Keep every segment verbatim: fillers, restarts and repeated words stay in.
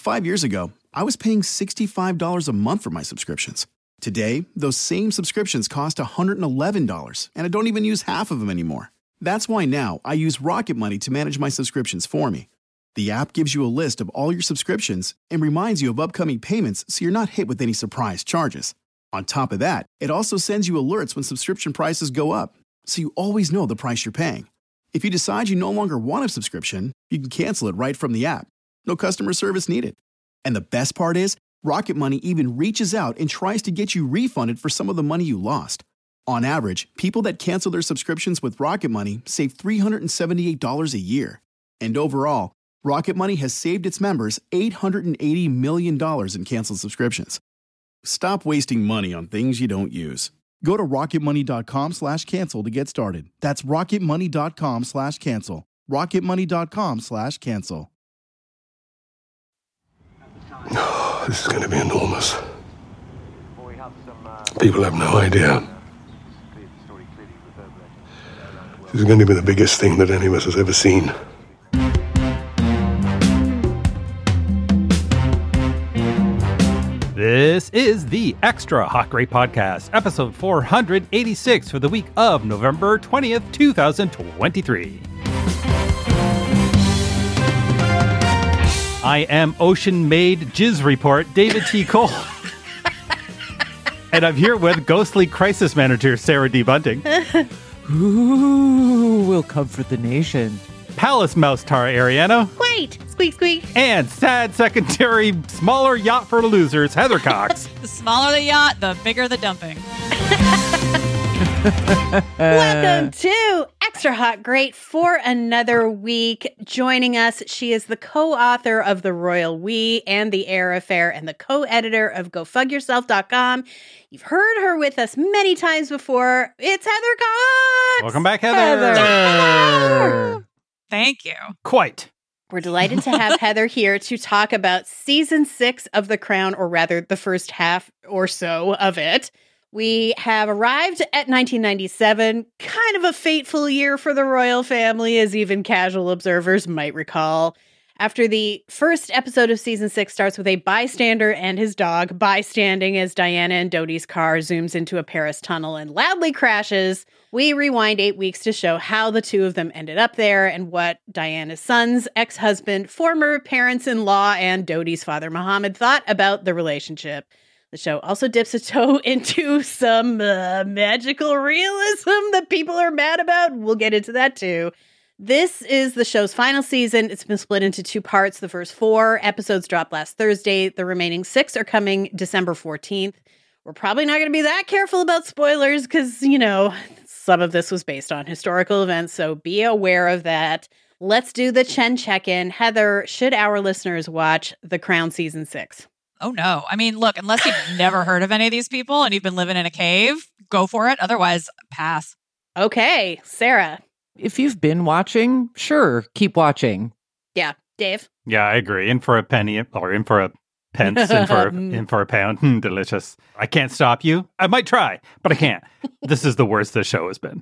Five years ago, I was paying sixty-five dollars a month for my subscriptions. Today, those same subscriptions cost one hundred eleven dollars, and I don't even use half of them anymore. That's why now I use Rocket Money to manage my subscriptions for me. The app gives you a list of all your subscriptions and reminds you of upcoming payments so you're not hit with any surprise charges. On top of that, it also sends you alerts when subscription prices go up, so you always know the price you're paying. If you decide you no longer want a subscription, you can cancel it right from the app. No customer service needed. And the best part is, Rocket Money even reaches out and tries to get you refunded for some of the money you lost. On average, people that cancel their subscriptions with Rocket Money save three hundred seventy-eight dollars a year. And overall, Rocket Money has saved its members eight hundred eighty million dollars in canceled subscriptions. Stop wasting money on things you don't use. Go to rocketmoney.com slash cancel to get started. That's rocketmoney.com slash cancel. rocketmoney.com slash cancel. Oh, this is going to be enormous. People have no idea. This is going to be the biggest thing that any of us has ever seen. This is the Extra Hot Great Podcast, episode four hundred eighty-six for the week of November twentieth, twenty twenty-three. I am Ocean-Made Jizz Report, David T. Cole. And I'm here with Ghostly Crisis Manager, Sarah D. Bunting. Ooh, we'll comfort the nation. Palace Mouse, Tara Ariano. Wait, squeak, squeak. And sad secondary smaller yacht for losers, Heather Cox. The smaller the yacht, the bigger the dumping. Welcome to Extra Hot Great for another week. Joining us, she is the co-author of The Royal We and The Heir Affair and the co-editor of go fug yourself dot com. You've heard her with us many times before. It's Heather Cox. Welcome back, Heather. Heather. Thank you. Quite. We're delighted to have Heather here to talk about season six of The Crown, or rather the first half or so of it. We have arrived at nineteen ninety-seven, kind of a fateful year for the royal family, as even casual observers might recall. After the first episode of season six starts with a bystander and his dog bystanding as Diana and Dodi's car zooms into a Paris tunnel and loudly crashes, we rewind eight weeks to show how the two of them ended up there and what Diana's son's ex-husband, former parents-in-law, and Dodi's father, Mohammed, thought about the relationship. The show also dips a toe into some uh, magical realism that people are mad about. We'll get into that too. This is the show's final season. It's been split into two parts. The first four episodes dropped last Thursday. The remaining six are coming December fourteenth. We're probably not going to be that careful about spoilers because, you know, some of this was based on historical events, so be aware of that. Let's do the Chen check-in. Heather, should our listeners watch The Crown Season six? Oh, no. I mean, look, unless you've never heard of any of these people and you've been living in a cave, go for it. Otherwise, pass. Okay, Sarah. If you've been watching, sure, keep watching. Yeah, Dave? Yeah, I agree. In for a penny, or in for a pence, in for, in for a pound. Mm, delicious. I can't stop you. I might try, but I can't. This is the worst this show has been.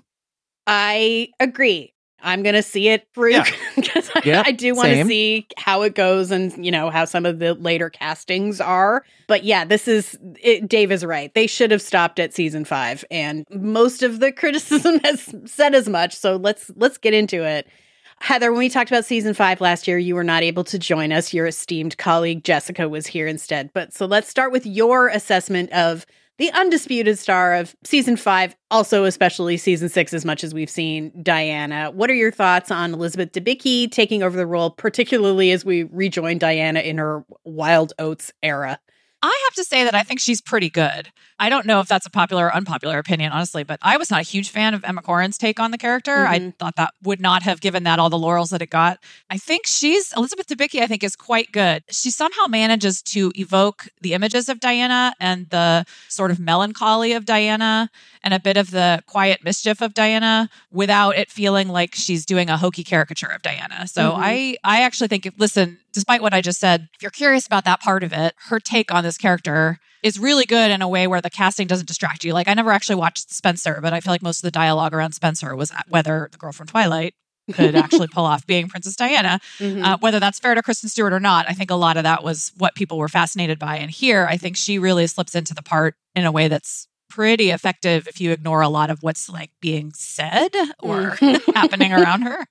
I agree. I'm going to see it through because yeah. I, yeah, I do want to see how it goes and, you know, how some of the later castings are. But yeah, this is, it, Dave is right. They should have stopped at season five, and most of the criticism has said as much. So let's, let's get into it. Heather, when we talked about season five last year, you were not able to join us. Your esteemed colleague Jessica was here instead. But so let's start with your assessment of the undisputed star of season five, also especially season six, as much as we've seen Diana. What are your thoughts on Elizabeth Debicki taking over the role, particularly as we rejoin Diana in her Wild Oats era? I have to say that I think she's pretty good. I don't know if that's a popular or unpopular opinion, honestly, but I was not a huge fan of Emma Corrin's take on the character. Mm-hmm. I thought that would not have given that all the laurels that it got. I think she's, Elizabeth Debicki, I think, is quite good. She somehow manages to evoke the images of Diana and the sort of melancholy of Diana and a bit of the quiet mischief of Diana without it feeling like she's doing a hokey caricature of Diana. So mm-hmm. I, I actually think, listen, despite what I just said, if you're curious about that part of it, her take on this character is really good in a way where the casting doesn't distract you. Like, I never actually watched Spencer, but I feel like most of the dialogue around Spencer was whether the girl from Twilight, could actually pull off being Princess Diana. Mhm. Uh, whether that's fair to Kristen Stewart or not, I think a lot of that was what people were fascinated by. And here, I think she really slips into the part in a way that's pretty effective if you ignore a lot of what's like being said or Mm. happening around her.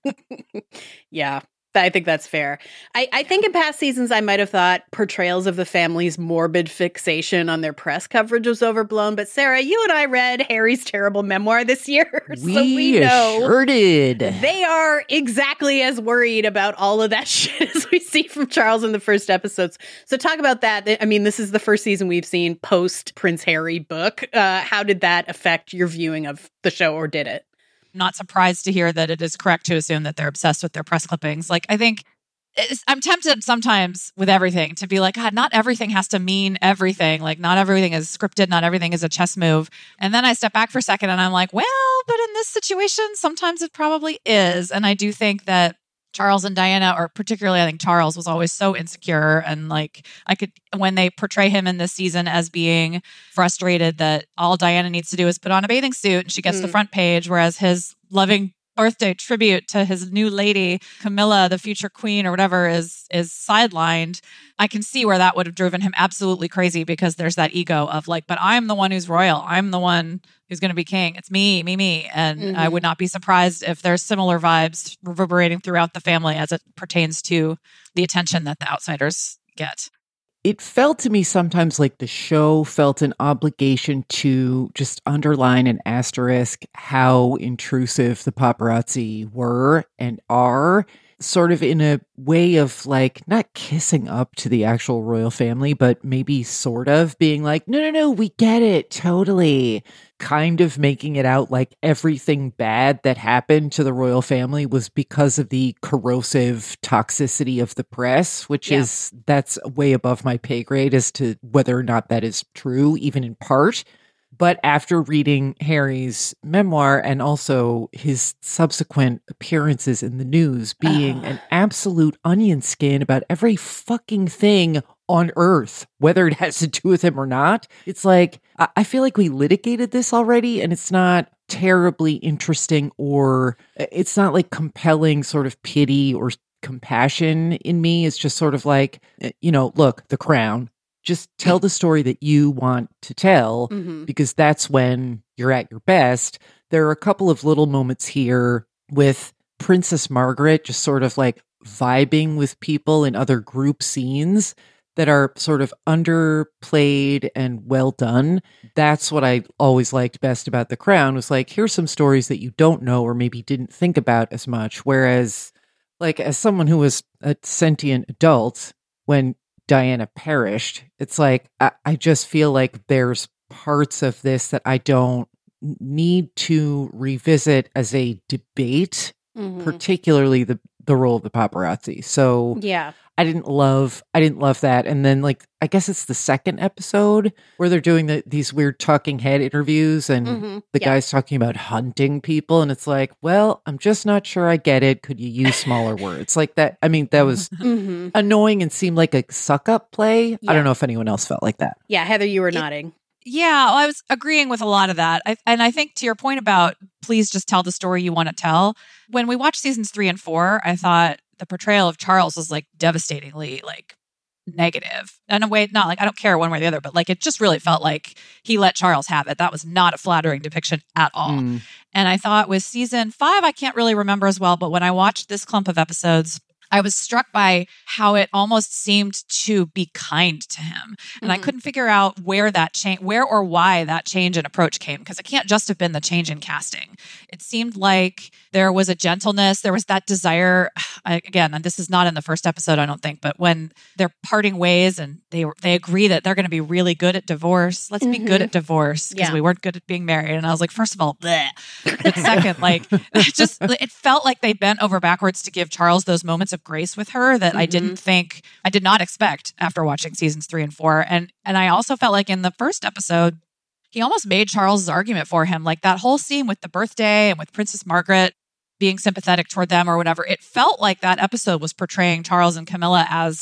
Yeah, I think that's fair. I, I think in past seasons, I might have thought portrayals of the family's morbid fixation on their press coverage was overblown. But Sarah, you and I read Harry's terrible memoir this year. so We, we know sure did. they are exactly as worried about all of that shit as we see from Charles in the first episodes. So talk about that. I mean, this is the first season we've seen post Prince Harry book. Uh, how did that affect your viewing of the show, or did it? Not surprised to hear that it is correct to assume that they're obsessed with their press clippings. Like, I think it's, I'm tempted sometimes with everything to be like, God, not everything has to mean everything. Like, not everything is scripted. Not everything is a chess move. And then I step back for a second and I'm like, well, but in this situation, sometimes it probably is. And I do think that Charles and Diana, or particularly I think Charles, was always so insecure. And like, I could, when they portray him in this season as being frustrated that all Diana needs to do is put on a bathing suit and she gets Mm. the front page, whereas his loving birthday tribute to his new lady, Camilla, the future queen or whatever, is is sidelined. I can see where that would have driven him absolutely crazy, because there's that ego of like, but I'm the one who's royal. I'm the one who's going to be king. It's me, me, me. And Mhm. I would not be surprised if there's similar vibes reverberating throughout the family as it pertains to the attention that the outsiders get. It felt to me sometimes like the show felt an obligation to just underline and asterisk how intrusive the paparazzi were and are, sort of in a way of like not kissing up to the actual royal family, but maybe sort of being like, no, no, no, we get it, totally. Kind of making it out like everything bad that happened to the royal family was because of the corrosive toxicity of the press, which Yeah. is, that's way above my pay grade as to whether or not that is true, even in part. But after reading Harry's memoir and also his subsequent appearances in the news being Ugh. an absolute onion skin about every fucking thing on earth, whether it has to do with him or not, it's like, I I feel like we litigated this already and it's not terribly interesting, or it's not like compelling sort of pity or compassion in me. It's just sort of like, you know, look, The Crown. Just tell the story that you want to tell, Mhm. because that's when you're at your best. There are a couple of little moments here with Princess Margaret just sort of like vibing with people in other group scenes that are sort of underplayed and well done. That's what I always liked best about The Crown, was like, here's some stories that you don't know or maybe didn't think about as much. Whereas, like, as someone who was a sentient adult, when Diana perished, it's like, I, I just feel like there's parts of this that I don't need to revisit as a debate, Mhm. particularly the, the role of the paparazzi. So Yeah. I didn't love, I didn't love that. And then, like, I guess it's the second episode where they're doing the, these weird talking head interviews, and Mhm. the Yeah. guy's talking about hunting people, and it's like, well, I'm just not sure I get it. Could you use smaller words like that? I mean, that was Mhm. annoying and seemed like a suck up play. Yeah. I don't know if anyone else felt like that. Yeah, Heather, you were It- nodding. Yeah, well, I was agreeing with a lot of that. I, and I think to your point about please just tell the story you want to tell, when we watched seasons three and four, I thought the portrayal of Charles was like devastatingly like negative. In a way, not like I don't care one way or the other, but like it just really felt like he let Charles have it. That was not a flattering depiction at all. Mm. And I thought with season five, I can't really remember as well, but when I watched this clump of episodes, I was struck by how it almost seemed to be kind to him. And I Mhm. couldn't figure out where that change, where or why that change in approach came, because it can't just have been the change in casting. It seemed like there was a gentleness, there was that desire. I, again, and this is not in the first episode, I don't think, but when they're parting ways and they they agree that they're going to be really good at divorce. Let's be good Mhm. at divorce, because Yeah. we weren't good at being married. And I was like, first of all, bleh. But second, like, it just it felt like they bent over backwards to give Charles those moments of grace with her that I didn't think, I did not expect after watching seasons three and four. And and I also felt like in the first episode, he almost made Charles's argument for him. Like that whole scene with the birthday and with Princess Margaret being sympathetic toward them or whatever. It felt like that episode was portraying Charles and Camilla as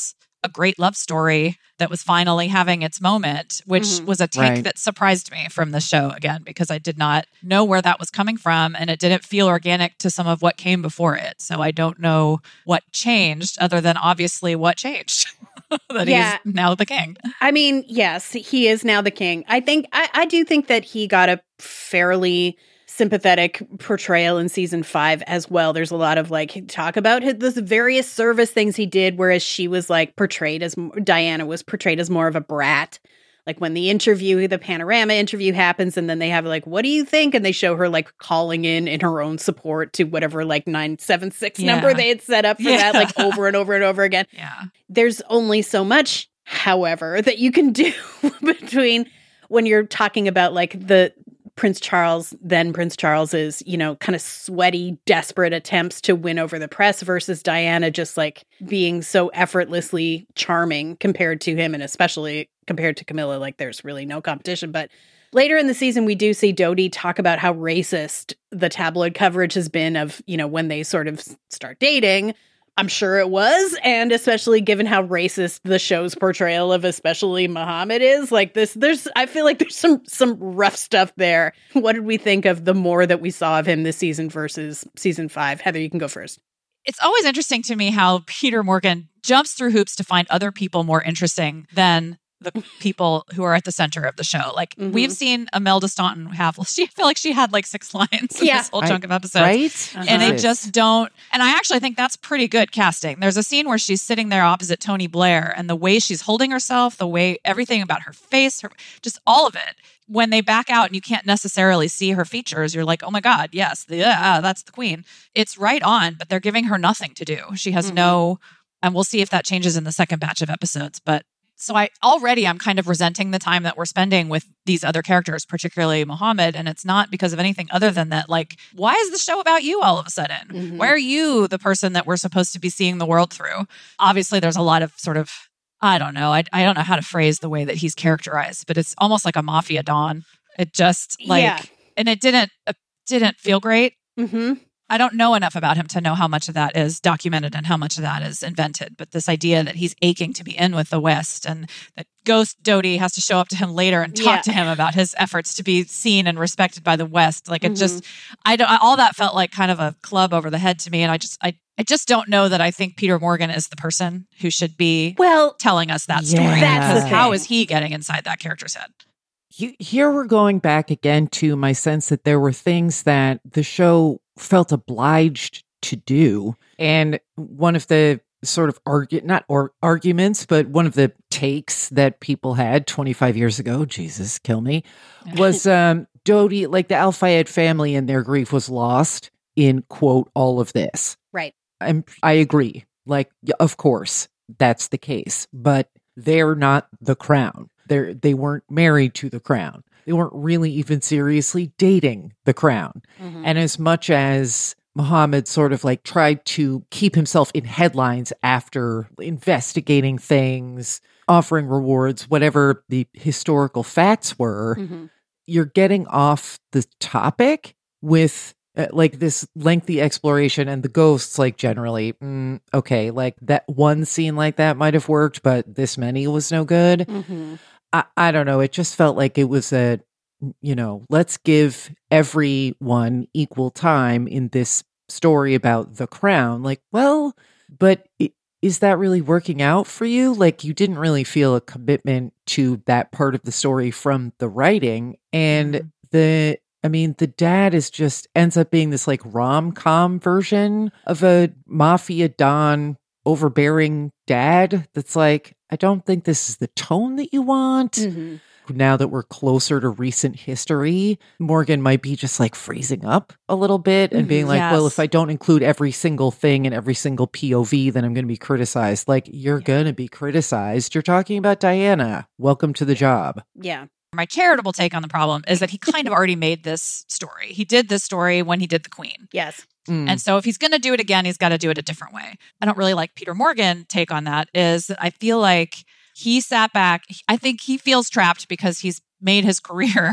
a great love story that was finally having its moment, which Mhm. was a take Right. that surprised me from the show again, because I did not know where that was coming from and it didn't feel organic to some of what came before it. So I don't know what changed other than obviously what changed. that Yeah. he's now the king. I mean, yes, he is now the king. I think I, I do think that he got a fairly sympathetic portrayal in season five as well. There's a lot of like talk about his, the various service things he did, whereas she was like portrayed as Diana was portrayed as more of a brat. Like when the interview, the panorama interview happens, and then they have like, what do you think? And they show her like calling in in her own support to whatever like nine seven six Yeah. number they had set up for Yeah. that, like over and over and over again. Yeah. There's only so much, however, that you can do between when you're talking about like the Prince Charles, then Prince Charles's, you know, kind of sweaty, desperate attempts to win over the press versus Diana just like being so effortlessly charming compared to him, and especially compared to Camilla. Like there's really no competition. But later in the season, we do see Dodi talk about how racist the tabloid coverage has been of, you know, when they sort of start dating. I'm sure it was, and especially given how racist the show's portrayal of especially Muhammad is, like this, there's, I feel like there's some some rough stuff there. What did we think of the more that we saw of him this season versus season five? Heather, you can go first. It's always interesting to me how Peter Morgan jumps through hoops to find other people more interesting than the people who are at the center of the show. Like Mhm. we've seen Imelda Staunton have, she I feel like she had like six lines in Yeah. this whole I- chunk of episodes. Right? Uh-huh. And they Jesus. just don't. And I actually think that's pretty good casting. There's a scene where she's sitting there opposite Tony Blair, and the way she's holding herself, the way everything about her face, her, just all of it. When they back out and you can't necessarily see her features, you're like, oh my God, yes, the, yeah, that's the queen. It's right on, but they're giving her nothing to do. She has Mhm. no, and we'll see if that changes in the second batch of episodes. But so I already I'm kind of resenting the time that we're spending with these other characters, particularly Muhammad. And it's not because of anything other than that, like, why is the show about you all of a sudden? Mhm. Why are you the person that we're supposed to be seeing the world through? Obviously, there's a lot of sort of, I don't know. I, I don't know how to phrase the way that he's characterized, but it's almost like a mafia don. It just like, Yeah. and it didn't, it didn't feel great. Mm-hmm. I don't know enough about him to know how much of that is documented and how much of that is invented. But this idea that he's aching to be in with the West and that Ghost Dodi has to show up to him later and talk Yeah. to him about his efforts to be seen and respected by the West. Like it Mhm. just, I don't, all that felt like kind of a club over the head to me. And I just, I, I just don't know that I think Peter Morgan is the person who should be Well, telling us that story. Yeah. That's the Because how thing. is he getting inside that character's head? You- Here we're going back again to my sense that there were things that the show felt obliged to do. And one of the sort of argue, not or arguments, but one of the takes that people had twenty-five years ago, Jesus, kill me, was um, Dodi, like the Al Fayed family and their grief was lost in, quote, all of this. right. I'm, I agree. Like, yeah, of course, that's the case, but they're not the crown. They're, they weren't married to the crown. They weren't really even seriously dating the crown. Mhm. And as much as Muhammad sort of like tried to keep himself in headlines after investigating things, offering rewards, whatever the historical facts were, Mhm. you're getting off the topic with uh, like this lengthy exploration, and the ghosts like generally mm, okay, like that one scene like that might have worked, but this many was no good. Mhm. I, I don't know, it just felt like it was a, you know, let's give everyone equal time in this story about the crown. Like, well, but i- is that really working out for you? Like, you didn't really feel a commitment to that part of the story from the writing. And Mhm. the, I mean, the dad is just ends up being this like rom-com version of a mafia don overbearing dad that's like, I don't think this is the tone that you want. Mhm. Now that we're closer to recent history, Morgan might be just like freezing up a little bit and being Mhm. like, well, Yes. if I don't include every single thing in every single P O V, then I'm going to be criticized. Like, you're Yeah. going to be criticized. You're talking about Diana. Welcome to the job. Yeah. My charitable take on the problem is that he kind of already made this story. He did this story when he did The Queen. Yes. Mm. And so if he's going to do it again, he's got to do it a different way. I don't really like Peter Morgan take on that is that I feel like he sat back. I think he feels trapped because he's made his career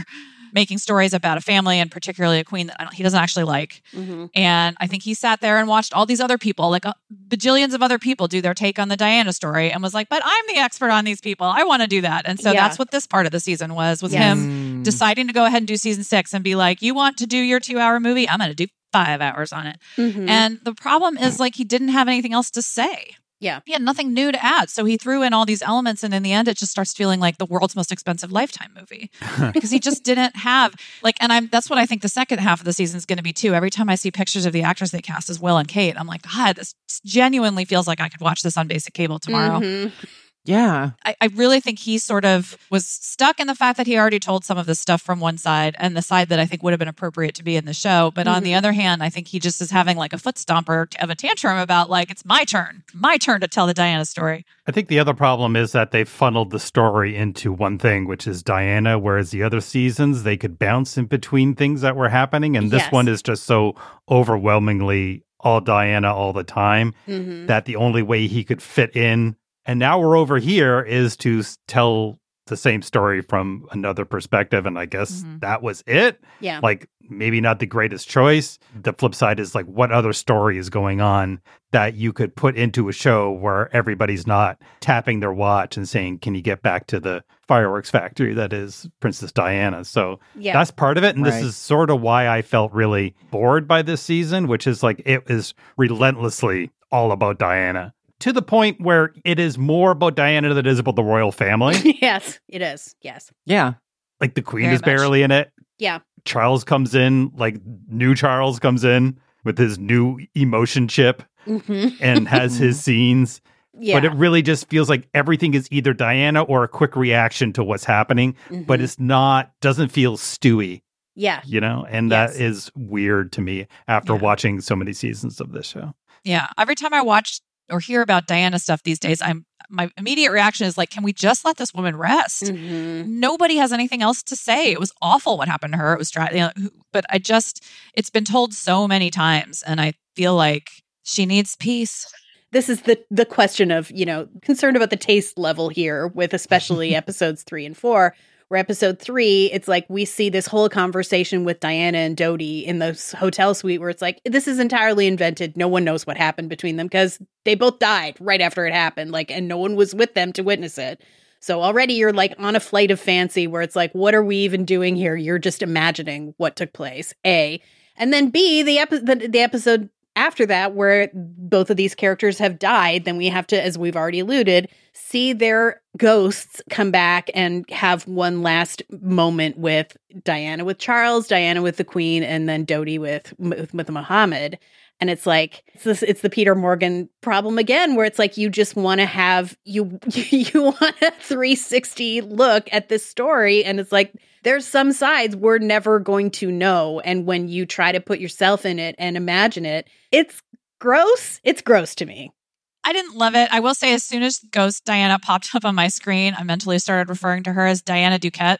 making stories about a family and particularly a queen that I don't, he doesn't actually like. Mm-hmm. And I think he sat there and watched all these other people, like uh, bajillions of other people, do their take on the Diana story and was like, but I'm the expert on these people. I want to do that. And so Yeah. that's what this part of the season was, was Yes. him deciding to go ahead and do season six and be like, you want to do your two hour movie? I'm going to do five hours on it. Mhm. And the problem is like he didn't have anything else to say. Yeah. He had nothing new to add. So he threw in all these elements. And in the end, it just starts feeling like the world's most expensive Lifetime movie because he just didn't have like, and I'm, that's what I think the second half of the season is going to be too. Every time I see pictures of the actors they cast as Will and Kate, I'm like, God, this genuinely feels like I could watch this on basic cable tomorrow. Mhm. Yeah. I, I really think he sort of was stuck in the fact that he already told some of this stuff from one side and the side that I think would have been appropriate to be in the show. But on the other hand, I think he just is having like a foot stomper of a tantrum about like, it's my turn, my turn to tell the Diana story. I think the other problem is that they funneled the story into one thing, which is Diana, whereas the other seasons, they could bounce in between things that were happening. And this Yes. one is just so overwhelmingly all Diana all the time Mhm. that the only way he could fit in, and now we're over here, is to s- tell the same story from another perspective. And I guess Mhm. that was it. Yeah. Like, maybe not the greatest choice. The flip side is like, what other story is going on that you could put into a show where everybody's not tapping their watch and saying, can you get back to the fireworks factory that is Princess Diana? So Yeah. that's part of it. And Right. this is sort of why I felt really bored by this season, which is like, it is relentlessly all about Diana, to the point where it is more about Diana than it is about the royal family. Yes, it is. Yes. Yeah. Like, the queen Very is much. barely in it. Yeah. Charles comes in, like, new Charles comes in with his new emotion chip hmm and has his scenes. Yeah. But it really just feels like everything is either Diana or a quick reaction to what's happening, but Mhm. it's not, doesn't feel stewy, Yeah. you know? And Yes. that is weird to me after Yeah. watching so many seasons of this show. Yeah. Every time I watch or hear about Diana stuff these days, I'm my immediate reaction is like, can we just let this woman rest? Mhm. Nobody has anything else to say. It was awful what happened to her. It was dry, you know, who- but I just, it's been told so many times. And I feel like she needs peace. This is the the question of, you know, concerned about the taste level here with especially episodes three and four, where episode three, it's like we see this whole conversation with Diana and Dodie in the s- hotel suite where it's like, this is entirely invented. No one knows what happened between them because they both died right after it happened, like, and no one was with them to witness it. So already you're like on a flight of fancy where it's like, what are we even doing here? You're just imagining what took place, A. And then B, the, epi- the, the episode after that, where both of these characters have died, then we have to, as we've already alluded, see their ghosts come back and have one last moment with Diana with Charles, Diana with the Queen, and then Dodie with with, with Muhammad. And it's like it's this, it's the Peter Morgan problem again, where it's like you just want to have you you want a three sixty look at this story, and it's like there's some sides we're never going to know, and when you try to put yourself in it and imagine it, it's gross. It's gross to me. I didn't love it. I will say, as soon as Ghost Diana popped up on my screen, I mentally started referring to her as Diana Duquette.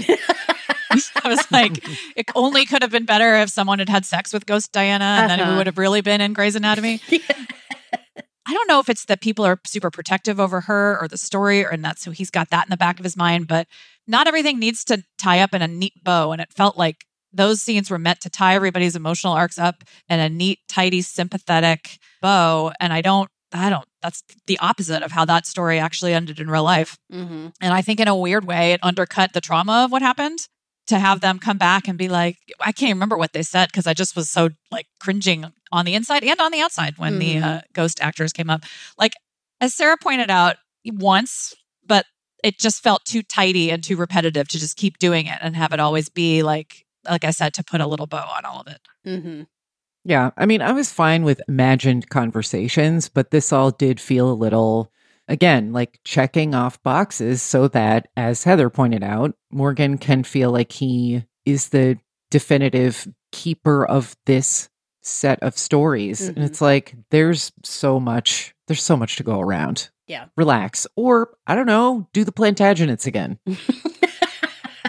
I was like, it only could have been better if someone had had sex with Ghost Diana, and then Uh-huh. it would have really been in Grey's Anatomy. I don't know if it's that people are super protective over her or the story, or and that's so he's got that in the back of his mind. But not everything needs to tie up in a neat bow, and it felt like those scenes were meant to tie everybody's emotional arcs up in a neat, tidy, sympathetic bow. And I don't. I don't, that's the opposite of how that story actually ended in real life. Mm-hmm. And I think in a weird way, it undercut the trauma of what happened to have them come back and be like, I can't remember what they said because I just was so like cringing on the inside and on the outside when the Mhm. uh, ghost actors came up. Like, as Sarah pointed out once, but it just felt too tidy and too repetitive to just keep doing it and have it always be like, like I said, to put a little bow on all of it. Mm-hmm. Yeah. I mean, I was fine with imagined conversations, but this all did feel a little, again, like checking off boxes so that, as Heather pointed out, Morgan can feel like he is the definitive keeper of this set of stories. Mhm. And it's like, there's so much, there's so much to go around. Yeah. Relax. Or, I don't know, do the Plantagenets again.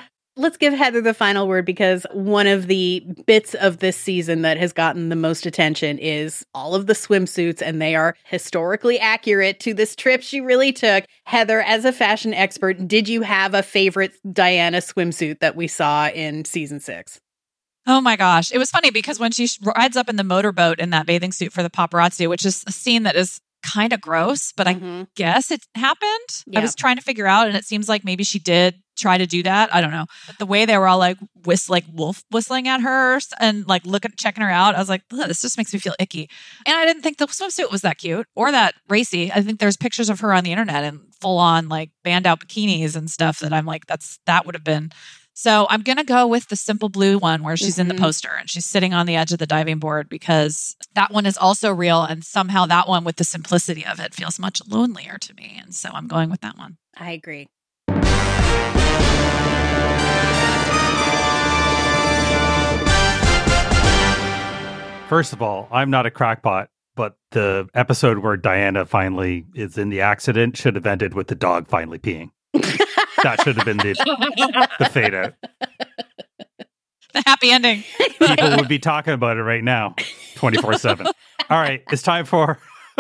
let's give Heather the final word, because one of the bits of this season that has gotten the most attention is all of the swimsuits, and they are historically accurate to this trip she really took. Heather, as a fashion expert, did you have a favorite Diana swimsuit that we saw in season six? Oh my gosh. It was funny because when she rides up in the motorboat in that bathing suit for the paparazzi, which is a scene that is kind of gross, but mm-hmm. I guess it happened. Yeah. I was trying to figure out, and it seems like maybe she did try to do that. I don't know. But the way they were all like whist- like wolf whistling at her and like looking, checking her out, I was like, this just makes me feel icky. And I didn't think the swimsuit was that cute or that racy. I think there's pictures of her on the internet in full on like band out bikinis and stuff that I'm like, that's that would have been. So I'm going to go with the simple blue one where she's mm-hmm. in the poster and she's sitting on the edge of the diving board, because that one is also real. And somehow that one with the simplicity of it feels much lonelier to me. And so I'm going with that one. I agree. First of all, I'm not a crackpot, but the episode where Diana finally is in the accident should have ended with the dog finally peeing. That should have been the, the fade out. The happy ending. People would be talking about it right now, twenty-four seven. All right, it's time for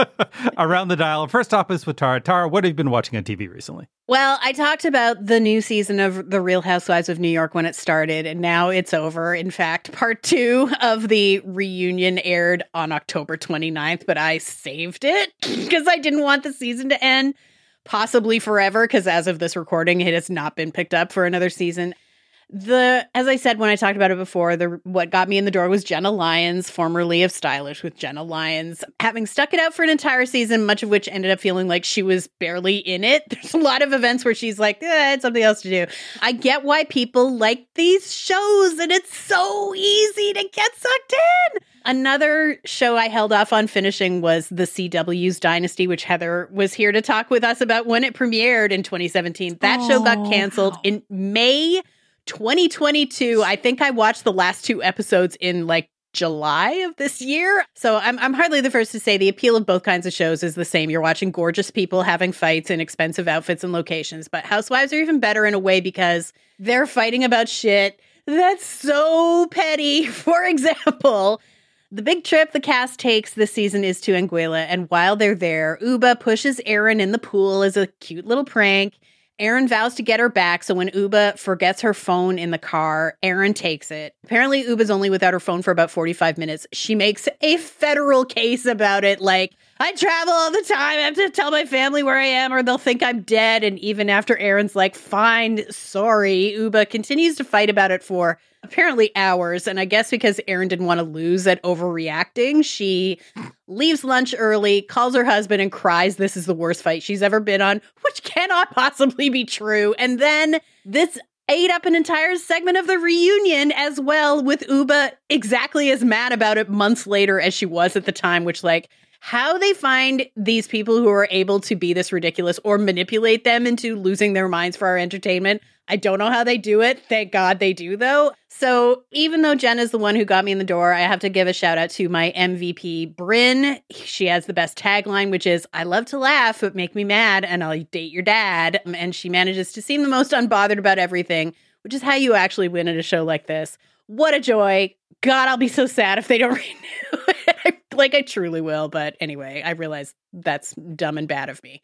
Around the Dial. First off is with Tara. Tara, what have you been watching on T V recently? Well, I talked about the new season of The Real Housewives of New York when it started, and now it's over. In fact, part two of the reunion aired on October twenty-ninth, but I saved it because I didn't want the season to end. Possibly forever, because as of this recording, it has not been picked up for another season. The, as I said when I talked about it before, the what got me in the door was Jenna Lyons, formerly of Stylish with Jenna Lyons, having stuck it out for an entire season, much of which ended up feeling like she was barely in it. There's a lot of events where she's like, eh, I had something else to do. I get why people like these shows, and it's so easy to get sucked in. Another show I held off on finishing was the C W's Dynasty, which Heather was here to talk with us about when it premiered in twenty seventeen. That oh, show got canceled wow. in May twenty twenty-two. I think I watched the last two episodes in like July of this year. So I'm I'm hardly the first to say the appeal of both kinds of shows is the same. You're watching gorgeous people having fights in expensive outfits and locations. But Housewives are even better in a way because they're fighting about shit that's so petty. For example, the big trip the cast takes this season is to Anguilla, and while they're there, Uba pushes Aaron in the pool as a cute little prank. Aaron vows to get her back, so when Uba forgets her phone in the car, Aaron takes it. Apparently, Uba's only without her phone for about forty-five minutes. She makes a federal case about it, like, I travel all the time, I have to tell my family where I am or they'll think I'm dead. And even after Aaron's like, fine, sorry, Uba continues to fight about it for apparently hours. And I guess because Aaron didn't want to lose at overreacting, she leaves lunch early, calls her husband and cries this is the worst fight she's ever been on, which cannot possibly be true. And then this ate up an entire segment of the reunion as well, with Uba exactly as mad about it months later as she was at the time, which, like, how they find these people who are able to be this ridiculous or manipulate them into losing their minds for our entertainment, I don't know how they do it. Thank God they do, though. So even though Jen is the one who got me in the door, I have to give a shout out to my M V P, Bryn. She has the best tagline, which is, I love to laugh, but make me mad, and I'll date your dad. And she manages to seem the most unbothered about everything, which is how you actually win at a show like this. What a joy. God, I'll be so sad if they don't renew it. Like, I truly will. But anyway, I realize that's dumb and bad of me.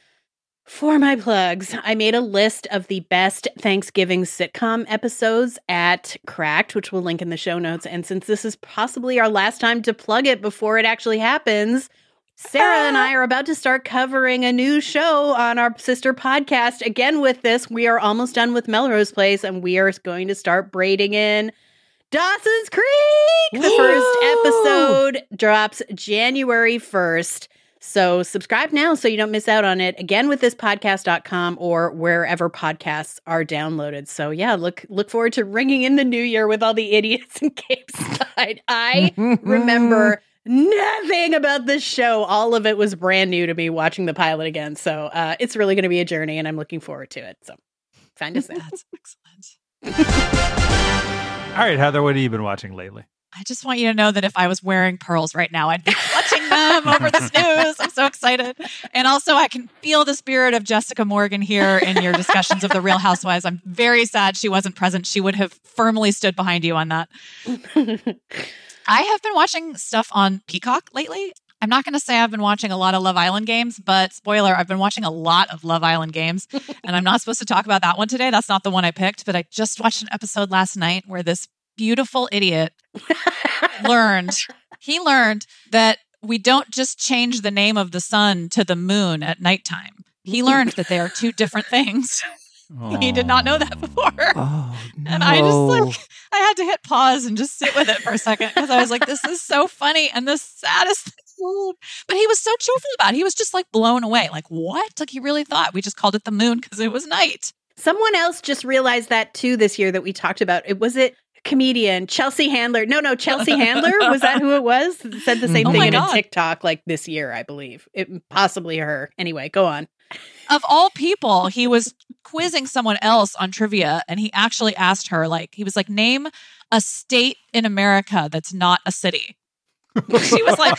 For my plugs, I made a list of the best Thanksgiving sitcom episodes at Cracked, which we'll link in the show notes. And since this is possibly our last time to plug it before it actually happens, Sarah and I are about to start covering a new show on our sister podcast. Again, with this, we are almost done with Melrose Place, and we are going to start braiding in Dawson's Creek. The Woo! First episode drops January first. So subscribe now so you don't miss out on it. Again, with this podcast dot com or wherever podcasts are downloaded. So yeah, look look forward to ringing in the new year with all the idiots in Cape Side. I remember nothing about this show. All of it was brand new to me watching the pilot again. So uh, it's really going to be a journey, and I'm looking forward to it. So find us there. That's excellent. All right, Heather, what have you been watching lately? I just want you to know that if I was wearing pearls right now, I'd be clutching them over the snooze. I'm so excited. And also, I can feel the spirit of Jessica Morgan here in your discussions of the Real Housewives. I'm very sad she wasn't present. She would have firmly stood behind you on that. I have been watching stuff on Peacock lately. I'm not going to say I've been watching a lot of Love Island games, but spoiler, I've been watching a lot of Love Island games. And I'm not supposed to talk about that one today. That's not the one I picked, but I just watched an episode last night where this beautiful idiot learned, he learned that we don't just change the name of the sun to the moon at nighttime. He learned that they are two different things. Oh. He did not know that before. Oh, no. And I just like, I had to hit pause and just sit with it for a second because I was like, this is so funny and the saddest thing. But he was so cheerful about it. He was just like blown away. Like, what? Like, he really thought we just called it the moon because it was night. Someone else just realized that too this year that we talked about. It was it comedian Chelsea Handler. No, no, Chelsea Handler. Was that who it was? Said the same oh thing in God. a TikTok like this year, I believe. It possibly her. Anyway, go on. Of all people, he was quizzing someone else on trivia, and he actually asked her, like, he was like, name a state in America that's not a city. She was like,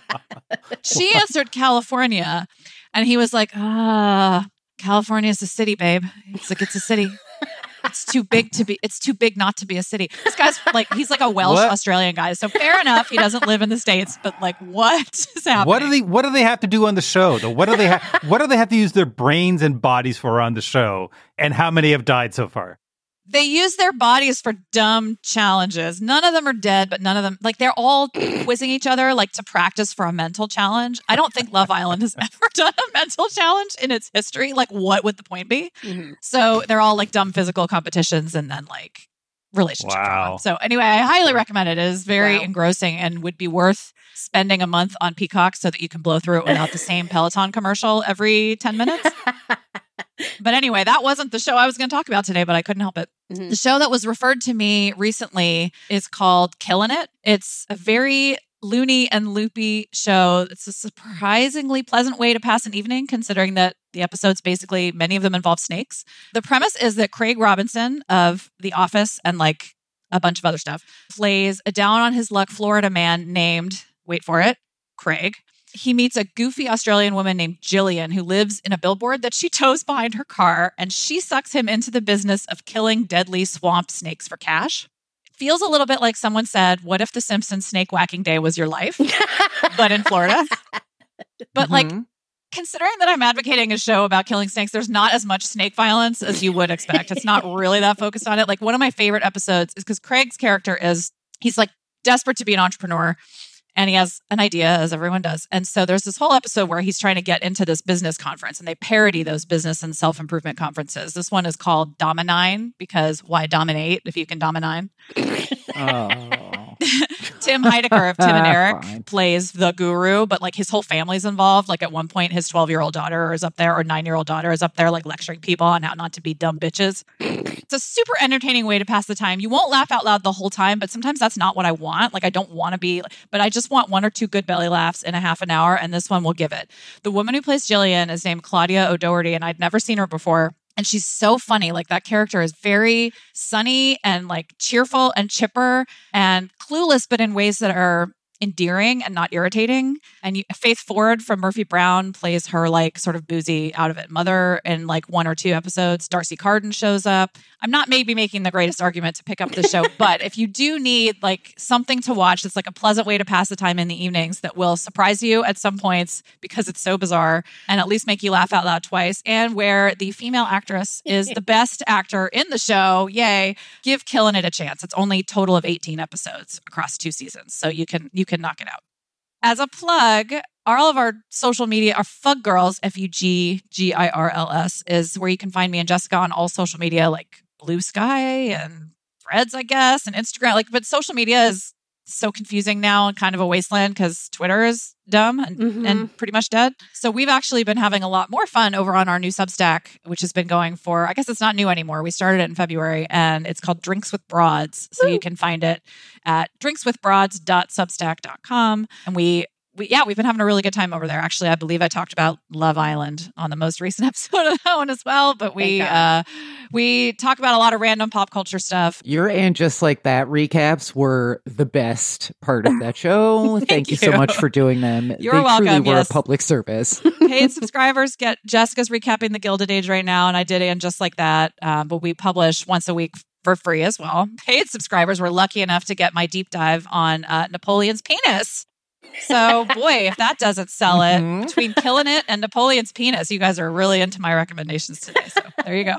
she answered California, and he was like, ah, California's a city, babe. It's like, it's a city. It's too big to be, it's too big not to be a city. This guy's like, he's like a Welsh what? Australian guy. So fair enough. He doesn't live in the States, but like, what is happening? What do they, what do they have to do on the show though? What do they have, what do they have to use their brains and bodies for on the show? And how many have died so far? They use their bodies for dumb challenges. None of them are dead, but none of them, like, they're all quizzing each other, like, to practice for a mental challenge. I don't think Love Island has ever done a mental challenge in its history. Like, what would the point be? Mm-hmm. So they're all, like, dumb physical competitions and then, like, relationship wow. drama. So anyway, I highly recommend it. It is very wow. engrossing and would be worth spending a month on Peacock so that you can blow through it without the same Peloton commercial every ten minutes. But anyway, that wasn't the show I was going to talk about today, but I couldn't help it. Mm-hmm. The show that was referred to me recently is called Killin' It. It's a very loony and loopy show. It's a surprisingly pleasant way to pass an evening, considering that the episodes basically, many of them involve snakes. The premise is that Craig Robinson of The Office and like a bunch of other stuff plays a down on his luck Florida man named, wait for it, Craig. He meets a goofy Australian woman named Jillian who lives in a billboard that she tows behind her car, and she sucks him into the business of killing deadly swamp snakes for cash. It feels a little bit like someone said, what if the Simpsons snake whacking day was your life, but in Florida? But mm-hmm. like, considering that I'm advocating a show about killing snakes, there's not as much snake violence as you would expect. It's not really that focused on it. Like, one of my favorite episodes is because Craig's character is, he's like desperate to be an entrepreneur. And he has an idea, as everyone does. And so there's this whole episode where he's trying to get into this business conference, and they parody those business and self-improvement conferences. This one is called Dominine, because why dominate if you can dominine? Oh. Tim Heidecker of Tim and Eric Fine. plays the guru, but like his whole family's involved. Like at one point, his twelve-year-old daughter is up there, or nine-year-old daughter is up there, like lecturing people on how not to be dumb bitches. It's a super entertaining way to pass the time. You won't laugh out loud the whole time, but sometimes that's not what I want. Like I don't want to be, but I just want one or two good belly laughs in a half an hour, and this one will give it. The woman who plays Jillian is named Claudia O'Doherty, and I'd never seen her before. And she's so funny. Like that character is very sunny and like cheerful and chipper and clueless, but in ways that are endearing and not irritating. And you, Faith Ford from Murphy Brown plays her like sort of boozy out of it mother in like one or two episodes. Darcy Carden shows up. I'm not maybe making the greatest argument to pick up the show, but if you do need like something to watch that's like a pleasant way to pass the time in the evenings that will surprise you at some points because it's so bizarre and at least make you laugh out loud twice, and where the female actress is the best actor in the show, yay, give Killin' It a chance. It's only a total of eighteen episodes across two seasons, so you can you can knock it out. As a plug, all of our social media, our Fug Girls, F U G G I R L S, is where you can find me and Jessica on all social media, like Blue Sky and Threads, I guess, and Instagram. Like, but social media is so confusing now and kind of a wasteland because Twitter is dumb and, mm-hmm. and pretty much dead. So we've actually been having a lot more fun over on our new Substack, which has been going for, I guess it's not new anymore. We started it in February, and it's called Drinks with Broads. So Woo. You can find it at drinks with broads dot substack dot com. And we We, yeah, we've been having a really good time over there. Actually, I believe I talked about Love Island on the most recent episode of that one as well. But we, uh, We talk about a lot of random pop culture stuff. Your and Just Like That recaps were the best part of that show. Thank, Thank you, you so much for doing them. You're they welcome. Truly were yes. a public service. Paid subscribers get Jessica's recapping the Gilded Age right now, and I did And Just Like That. Um, but we publish once a week for free as well. Paid subscribers were lucky enough to get my deep dive on uh, Napoleon's penis. So, boy, if that doesn't sell it, mm-hmm. between Killing It and Napoleon's penis, you guys are really into my recommendations today. So there you go.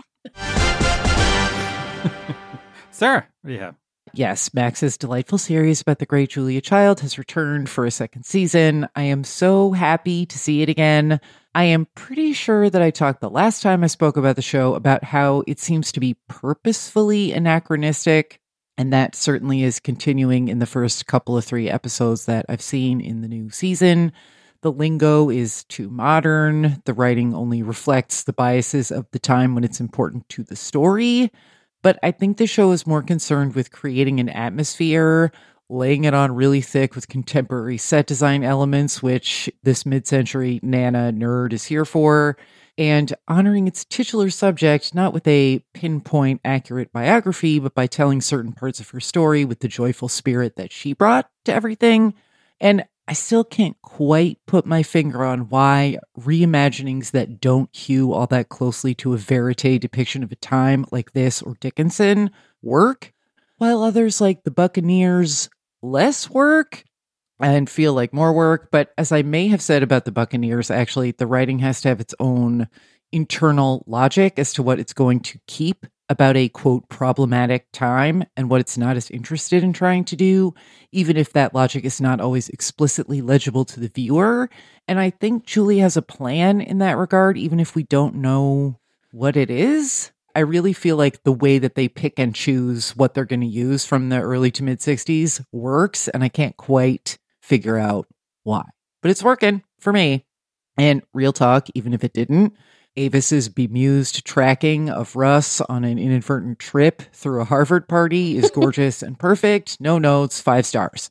Sarah, what do you have? Yes, Max's delightful series about the great Julia Child has returned for a second season. I am so happy to see it again. I am pretty sure that I talked the last time I spoke about the show about how it seems to be purposefully anachronistic. And that certainly is continuing in the first couple of three episodes that I've seen in the new season. The lingo is too modern. The writing only reflects the biases of the time when it's important to the story. But I think the show is more concerned with creating an atmosphere, laying it on really thick with contemporary set design elements, which this mid-century Nana nerd is here for, and honoring its titular subject, not with a pinpoint accurate biography, but by telling certain parts of her story with the joyful spirit that she brought to everything. And I still can't quite put my finger on why reimaginings that don't hew all that closely to a verite depiction of a time like this or Dickinson work, while others like The Buccaneers less work and feel like more work. But as I may have said about The Buccaneers, actually, the writing has to have its own internal logic as to what it's going to keep about a, quote, problematic time and what it's not as interested in trying to do, even if that logic is not always explicitly legible to the viewer. And I think Julie has a plan in that regard, even if we don't know what it is. I really feel like the way that they pick and choose what they're going to use from the early to mid-sixties works, and I can't quite figure out why. But it's working for me. And real talk, even if it didn't, Avis's bemused tracking of Russ on an inadvertent trip through a Harvard party is gorgeous and perfect. No notes, five stars.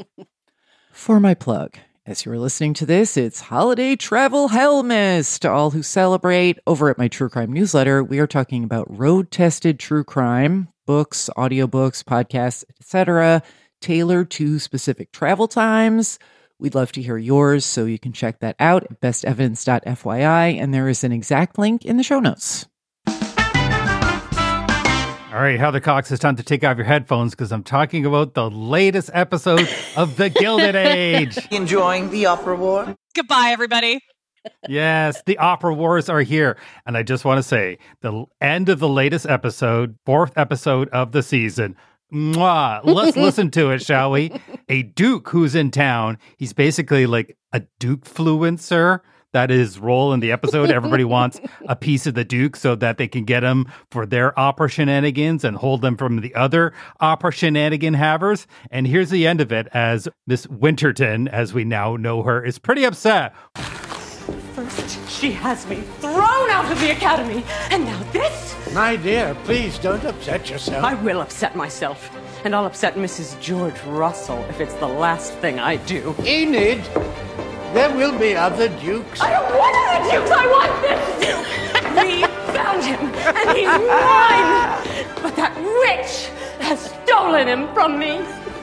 For my plug, as you're listening to this, it's Holiday Travel Hellmas to all who celebrate. Over at my True Crime newsletter, we are talking about road-tested true crime, books, audiobooks, podcasts, et cetera, tailored to specific travel times. We'd love to hear yours, so you can check that out at best evidence dot f y i, and there is an exact link in the show notes. All right, Heather Cox, it's time to take off your headphones because I'm talking about the latest episode of The Gilded Age. Enjoying the opera war? Goodbye, everybody. Yes, the opera wars are here. And I just want to say, the end of the latest episode, fourth episode of the season, mwah, let's listen to it, shall we? A duke who's in town. He's basically like a duke-fluencer. That is his role in the episode. Everybody wants a piece of the duke so that they can get him for their opera shenanigans and hold them from the other opera shenanigan havers. And here's the end of it, as Miss Winterton, as we now know her, is pretty upset. First, she has me thrown out of the academy, and now this? My dear, please don't upset yourself. I will upset myself, and I'll upset Missus George Russell if it's the last thing I do. Enid, there will be other dukes. I don't want other dukes, I want this duke! We found him, and he's mine! But that witch has stolen him from me.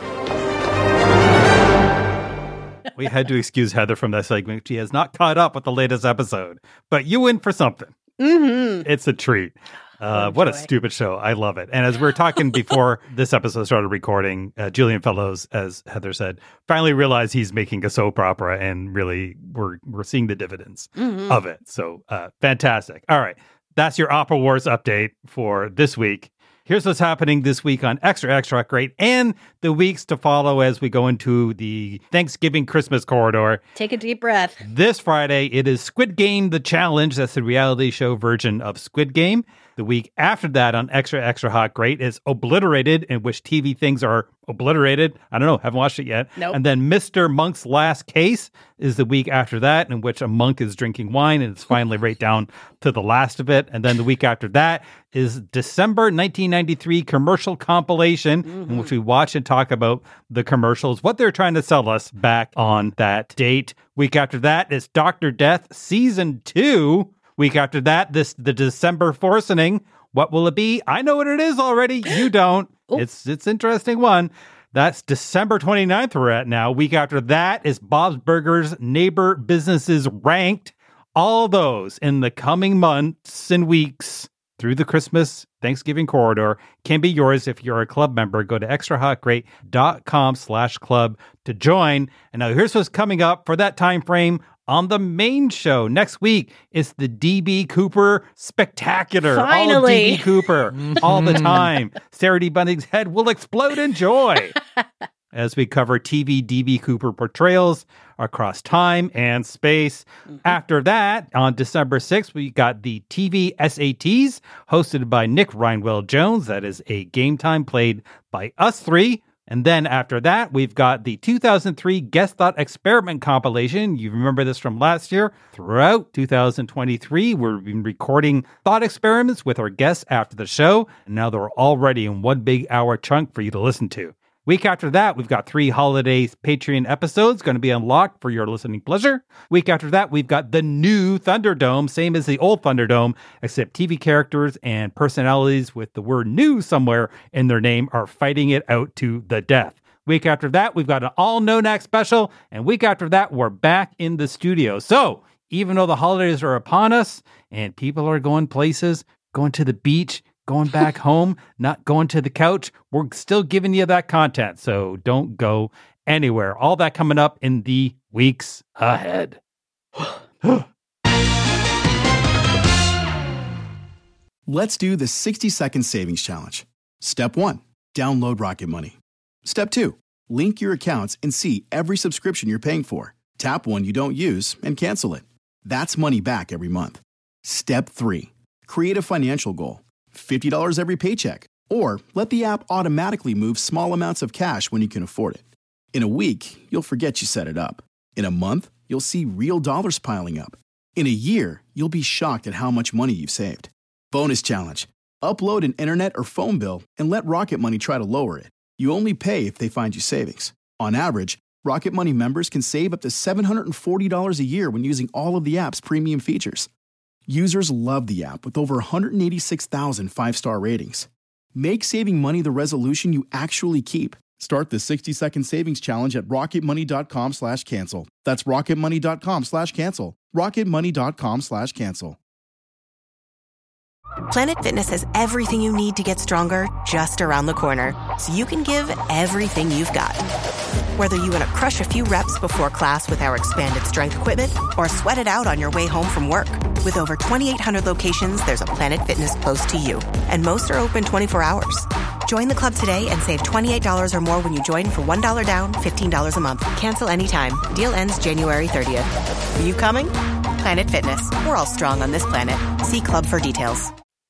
We had to excuse Heather from that segment. She has not caught up with the latest episode, but you win for something. Mm-hmm. It's a treat. Uh, what a stupid show. I love it. And as we were talking before this episode started recording, uh, Julian Fellows, as Heather said, finally realized he's making a soap opera, and really we're we're seeing the dividends mm-hmm. of it. So uh, fantastic. All right. That's your Opera Wars update for this week. Here's what's happening this week on Extra Extra Great and the weeks to follow as we go into the Thanksgiving Christmas corridor. Take a deep breath. This Friday, it is Squid Game The Challenge. That's the reality show version of Squid Game. The week after that on Extra Extra Hot Great is Obliterated, in which T V things are obliterated. I don't know, haven't watched it yet. Nope. And then Mister Monk's Last Case is the week after that, in which a monk is drinking wine, and it's finally right down to the last of it. And then the week after that is December nineteen ninety-three commercial compilation, mm-hmm. in which we watch and talk about the commercials, what they're trying to sell us back on that date. Week after that is Doctor Death Season two, Week after that, this the December forcing. What will it be? I know what it is already. You don't. It's it's interesting one. That's December twenty-ninth we're at now. Week after that is Bob's Burgers Neighbor Businesses Ranked. All those in the coming months and weeks through the Christmas Thanksgiving corridor can be yours if you're a club member. Go to extrahotgreat.com slash club to join. And now here's what's coming up for that time frame on the main show. Next week, it's the D B Cooper Spectacular. Finally. All of D B Cooper, all the time. Sarah D. Bunning's head will explode in joy as we cover T V D B Cooper portrayals across time and space. Mm-hmm. After that, on December sixth, we got the T V S A Ts hosted by Nick Rhinewell-Jones. That is a game time played by us three. And then after that, we've got the two thousand three Guest Thought Experiment compilation. You remember this from last year. Throughout two thousand twenty-three, we've been recording thought experiments with our guests after the show. And now they're already in one big hour chunk for you to listen to. Week after that, we've got three holiday Patreon episodes going to be unlocked for your listening pleasure. Week after that, we've got the new Thunderdome, same as the old Thunderdome, except T V characters and personalities with the word new somewhere in their name are fighting it out to the death. Week after that, we've got an all-no-knack special, and week after that, we're back in the studio. So, even though the holidays are upon us, and people are going places, going to the beach, going back home, not going to the couch, we're still giving you that content. So don't go anywhere. All that coming up in the weeks ahead. Let's do the sixty second savings challenge. Step one, download Rocket Money. Step two, link your accounts and see every subscription you're paying for. Tap one you don't use and cancel it. That's money back every month. Step three, create a financial goal. fifty dollars every paycheck, or let the app automatically move small amounts of cash when you can afford it. In a week, you'll forget you set it up. In a month, you'll see real dollars piling up. In a year, you'll be shocked at how much money you've saved. Bonus challenge. Upload an internet or phone bill and let Rocket Money try to lower it. You only pay if they find you savings. On average, Rocket Money members can save up to seven hundred forty dollars a year when using all of the app's premium features. Users love the app with over one hundred eighty-six thousand five-star ratings. Make saving money the resolution you actually keep. Start the sixty second savings challenge at rocketmoney.com slash cancel. That's rocketmoney.com slash cancel. rocketmoney.com slash cancel. Planet Fitness has everything you need to get stronger just around the corner, so you can give everything you've got. Whether you want to crush a few reps before class with our expanded strength equipment or sweat it out on your way home from work. With over twenty-eight hundred locations, there's a Planet Fitness close to you, and most are open twenty-four hours. Join the club today and save twenty-eight dollars or more when you join for one dollar down, fifteen dollars a month. Cancel anytime. Deal ends January thirtieth. Are you coming? Planet Fitness. We're all strong on this planet. See club for details.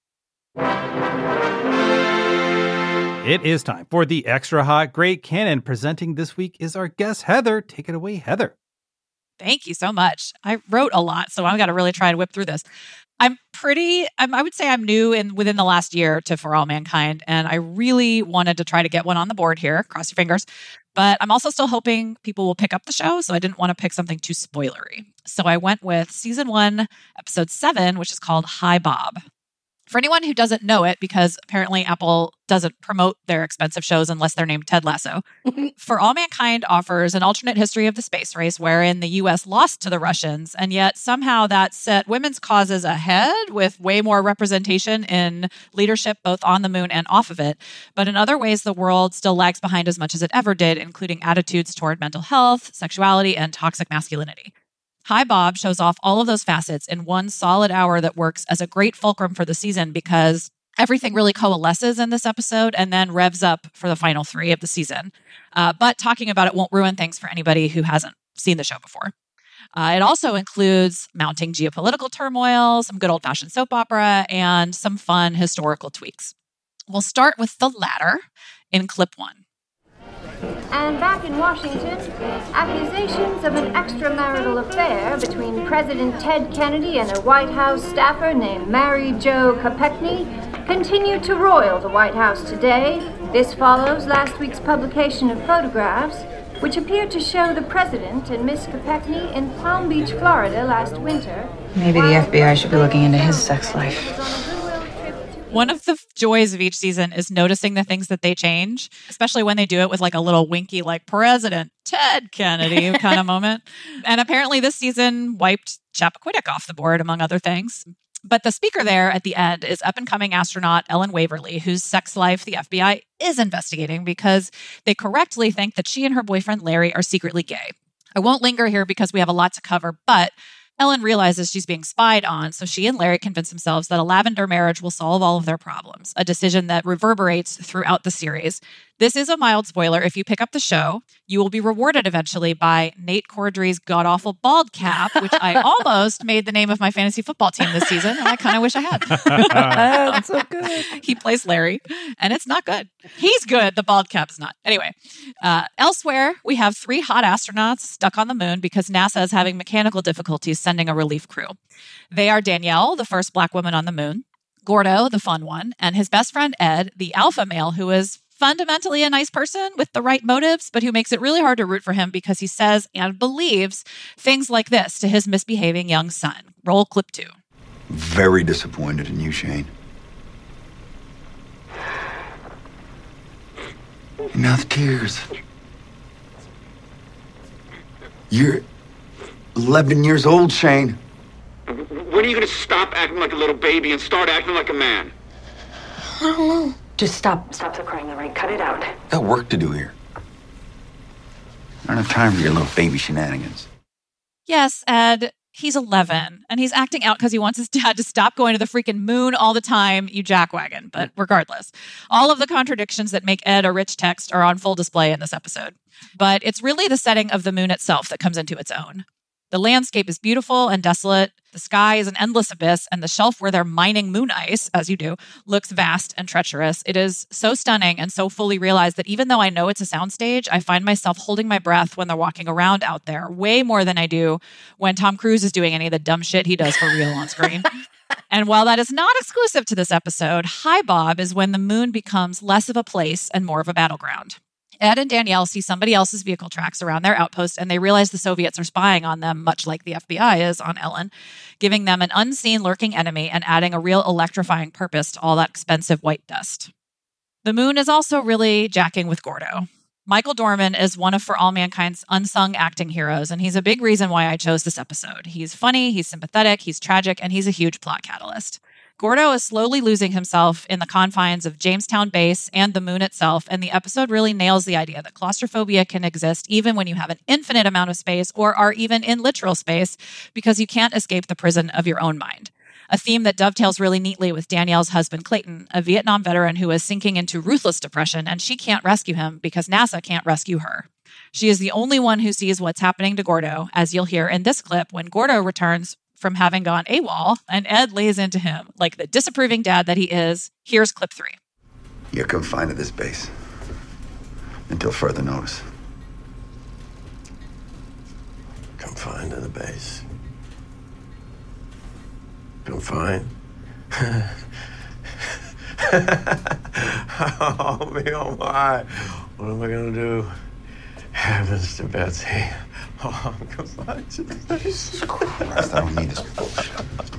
It is time for the Extra Hot Great Canon. Presenting this week is our guest, Heather. Take it away, Heather. Thank you so much. I wrote a lot, so I've got to really try to whip through this. I'm pretty, I'm, I would say I'm new in within the last year to For All Mankind, and I really wanted to try to get one on the board here. Cross your fingers. But I'm also still hoping people will pick up the show, so I didn't want to pick something too spoilery. So I went with season one, episode seven, which is called Hi, Bob. For anyone who doesn't know it, because apparently Apple doesn't promote their expensive shows unless they're named Ted Lasso, For All Mankind offers an alternate history of the space race wherein the U S lost to the Russians, and yet somehow that set women's causes ahead with way more representation in leadership both on the moon and off of it. But in other ways, the world still lags behind as much as it ever did, including attitudes toward mental health, sexuality, and toxic masculinity. Hi, Bob shows off all of those facets in one solid hour that works as a great fulcrum for the season because everything really coalesces in this episode and then revs up for the final three of the season. Uh, but talking about it won't ruin things for anybody who hasn't seen the show before. Uh, it also includes mounting geopolitical turmoil, some good old-fashioned soap opera, and some fun historical tweaks. We'll start with the latter in clip one. And back in Washington, accusations of an extramarital affair between President Ted Kennedy and a White House staffer named Mary Jo Kopechne continue to roil the White House today. This follows last week's publication of photographs, which appeared to show the president and Miss Kopechne in Palm Beach, Florida last winter, Maybe the F B I should be looking into his sex life. One of the joys of each season is noticing the things that they change, especially when they do it with like a little winky, like President Ted Kennedy kind of moment. And apparently this season wiped Chappaquiddick off the board, among other things. But the speaker there at the end is up-and-coming astronaut Ellen Waverly, whose sex life the F B I is investigating because they correctly think that she and her boyfriend Larry are secretly gay. I won't linger here because we have a lot to cover, but Ellen realizes she's being spied on, so she and Larry convince themselves that a lavender marriage will solve all of their problems, a decision that reverberates throughout the series. This is a mild spoiler. If you pick up the show, you will be rewarded eventually by Nate Cordry's god-awful bald cap, which I almost made the name of my fantasy football team this season, and I kind of wish I had. That's so good. He plays Larry, and it's not good. He's good. The bald cap's not. Anyway, uh, elsewhere, we have three hot astronauts stuck on the moon because NASA is having mechanical difficulties sending a relief crew. They are Danielle, the first Black woman on the moon, Gordo, the fun one, and his best friend Ed, the alpha male, who is fundamentally a nice person with the right motives, but who makes it really hard to root for him because he says and believes things like this to his misbehaving young son. Roll clip two. Very disappointed in you, Shane. Enough tears. You're eleven years old, Shane. When are you going to stop acting like a little baby and start acting like a man? I don't know. Just stop. Stop the crying, Lorraine. Cut it out. Got work to do here. I don't have time for your little baby shenanigans. Yes, Ed, he's eleven, and he's acting out because he wants his dad to stop going to the freaking moon all the time, you jackwagon. But regardless, all of the contradictions that make Ed a rich text are on full display in this episode. But it's really the setting of the moon itself that comes into its own. The landscape is beautiful and desolate. The sky is an endless abyss, and the shelf where they're mining moon ice, as you do, looks vast and treacherous. It is so stunning and so fully realized that even though I know it's a soundstage, I find myself holding my breath when they're walking around out there, way more than I do when Tom Cruise is doing any of the dumb shit he does for real on screen. And while that is not exclusive to this episode, Hi Bob is when the moon becomes less of a place and more of a battleground. Ed and Danielle see somebody else's vehicle tracks around their outpost, and they realize the Soviets are spying on them, much like the F B I is on Ellen, giving them an unseen lurking enemy and adding a real electrifying purpose to all that expensive white dust. The moon is also really jacking with Gordo. Michael Dorman is one of For All Mankind's unsung acting heroes, and he's a big reason why I chose this episode. He's funny, he's sympathetic, he's tragic, and he's a huge plot catalyst. Gordo is slowly losing himself in the confines of Jamestown Base and the moon itself, and the episode really nails the idea that claustrophobia can exist even when you have an infinite amount of space or are even in literal space because you can't escape the prison of your own mind. A theme that dovetails really neatly with Danielle's husband, Clayton, a Vietnam veteran who is sinking into ruthless depression, and she can't rescue him because NASA can't rescue her. She is the only one who sees what's happening to Gordo, as you'll hear in this clip when Gordo returns from having gone AWOL, and Ed lays into him like the disapproving dad that he is. Here's clip three. You're confined to this base until further notice. Confined to the base. Confined? Oh, me, oh my. What am I gonna do? Heavens to Betsy. Oh, I'm confined to the base. Jesus Christ, I don't need this bullshit.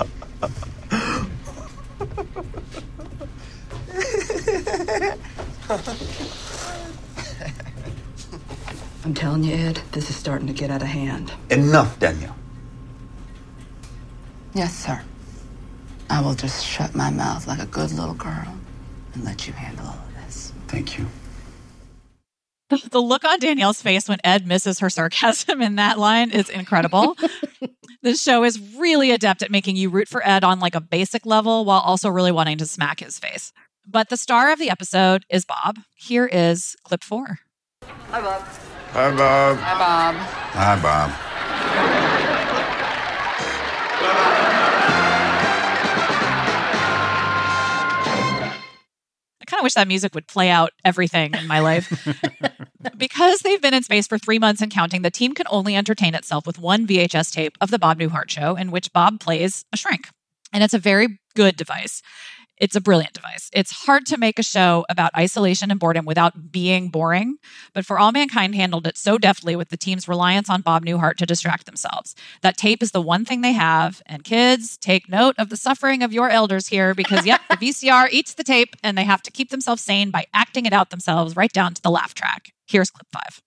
I'm telling you, Ed, this is starting to get out of hand. Enough, Danielle. Yes, sir. I will just shut my mouth like a good little girl and let you handle all of this. Thank you. The look on Danielle's face when Ed misses her sarcasm in that line is incredible. This show is really adept at making you root for Ed on like a basic level while also really wanting to smack his face. But the star of the episode is Bob. Here is clip four. Hi, Bob. Hi, Bob. Hi, Bob. Hi, Bob. I kind of wish that music would play out everything in my life. Because they've been in space for three months and counting, the team can only entertain itself with one V H S tape of the Bob Newhart Show in which Bob plays a shrink. And it's a very good device. It's a brilliant device. It's hard to make a show about isolation and boredom without being boring, but For All Mankind handled it so deftly with the team's reliance on Bob Newhart to distract themselves. That tape is the one thing they have, and kids, take note of the suffering of your elders here because, yep, the V C R eats the tape, and they have to keep themselves sane by acting it out themselves right down to the laugh track. Here's clip five.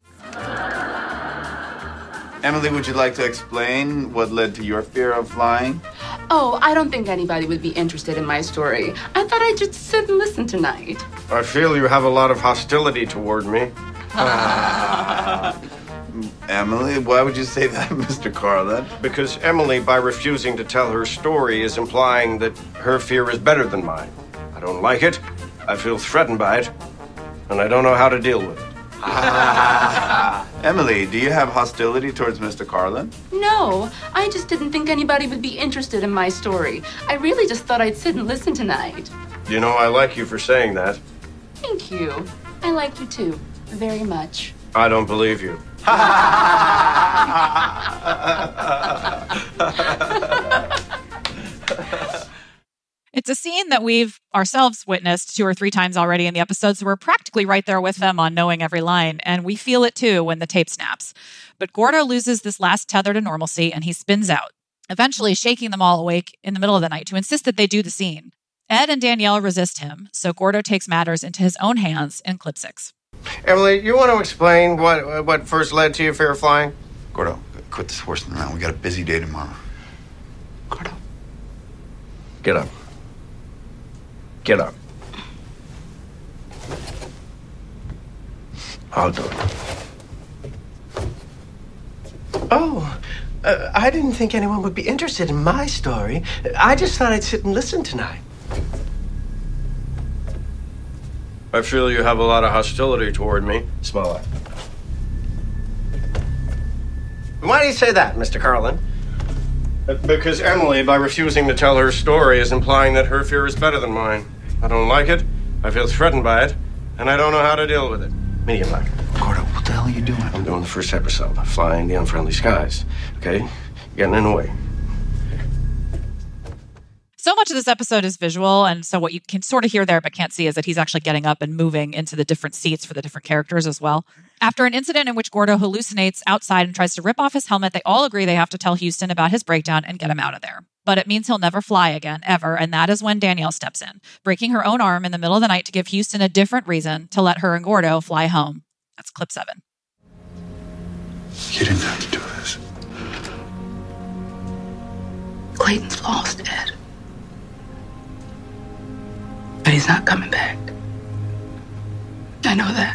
Emily, would you like to explain what led to your fear of flying? Oh, I don't think anybody would be interested in my story. I thought I'd just sit and listen tonight. I feel you have a lot of hostility toward me. Emily, why would you say that, Mister Carlin? Because Emily, by refusing to tell her story, is implying that her fear is better than mine. I don't like it, I feel threatened by it, and I don't know how to deal with it. Emily, do you have hostility towards Mister Carlin? No, I just didn't think anybody would be interested in my story. I really just thought I'd sit and listen tonight. You know, I like you for saying that. Thank you. I like you too, very much. I don't believe you. It's a scene that we've ourselves witnessed two or three times already in the episode, so we're practically right there with them on knowing every line, and we feel it too when the tape snaps. But Gordo loses this last tether to normalcy, and he spins out, eventually shaking them all awake in the middle of the night to insist that they do the scene. Ed and Danielle resist him, so Gordo takes matters into his own hands in clip six. Emily, you want to explain what what first led to your fear of flying? Gordo, quit this horsing around. We got a busy day tomorrow. Gordo. Get up. Get up. I'll do it. Oh, uh, I didn't think anyone would be interested in my story. I just thought I'd sit and listen tonight. I feel you have a lot of hostility toward me. Smell it. Why do you say that, Mister Carlin? Because Emily, by refusing to tell her story, is implying that her fear is better than mine. I don't like it, I feel threatened by it, and I don't know how to deal with it. Medium black. Gordo, what the hell are you doing? I'm doing the first episode, Flying the Unfriendly Skies. Okay? You're getting in the way. So much of this episode is visual, and so what you can sort of hear there but can't see is that he's actually getting up and moving into the different seats for the different characters as well. After an incident in which Gordo hallucinates outside and tries to rip off his helmet, they all agree they have to tell Houston about his breakdown and get him out of there. But it means he'll never fly again, ever, and that is when Danielle steps in, breaking her own arm in the middle of the night to give Houston a different reason to let her and Gordo fly home. That's clip seven. You didn't have to do this. Clayton's lost, Ed. But he's not coming back. I know that.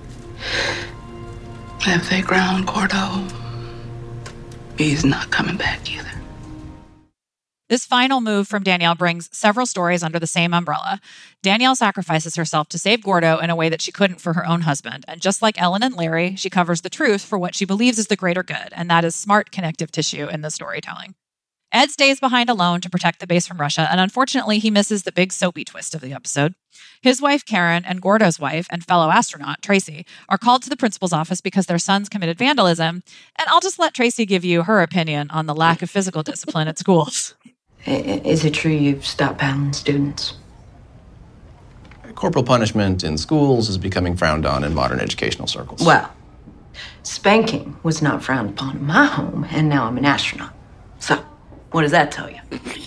And if they ground Gordo, he's not coming back either. This final move from Danielle brings several stories under the same umbrella. Danielle sacrifices herself to save Gordo in a way that she couldn't for her own husband. And just like Ellen and Larry, she covers the truth for what she believes is the greater good, and that is smart connective tissue in the storytelling. Ed stays behind alone to protect the base from Russia, and unfortunately, he misses the big soapy twist of the episode. His wife, Karen, and Gordo's wife and fellow astronaut, Tracy, are called to the principal's office because their sons committed vandalism, and I'll just let Tracy give you her opinion on the lack of physical discipline at schools. Is it true you've stopped paddling students? Corporal punishment in schools is becoming frowned on in modern educational circles. Well, spanking was not frowned upon in my home, and now I'm an astronaut. So, what does that tell you?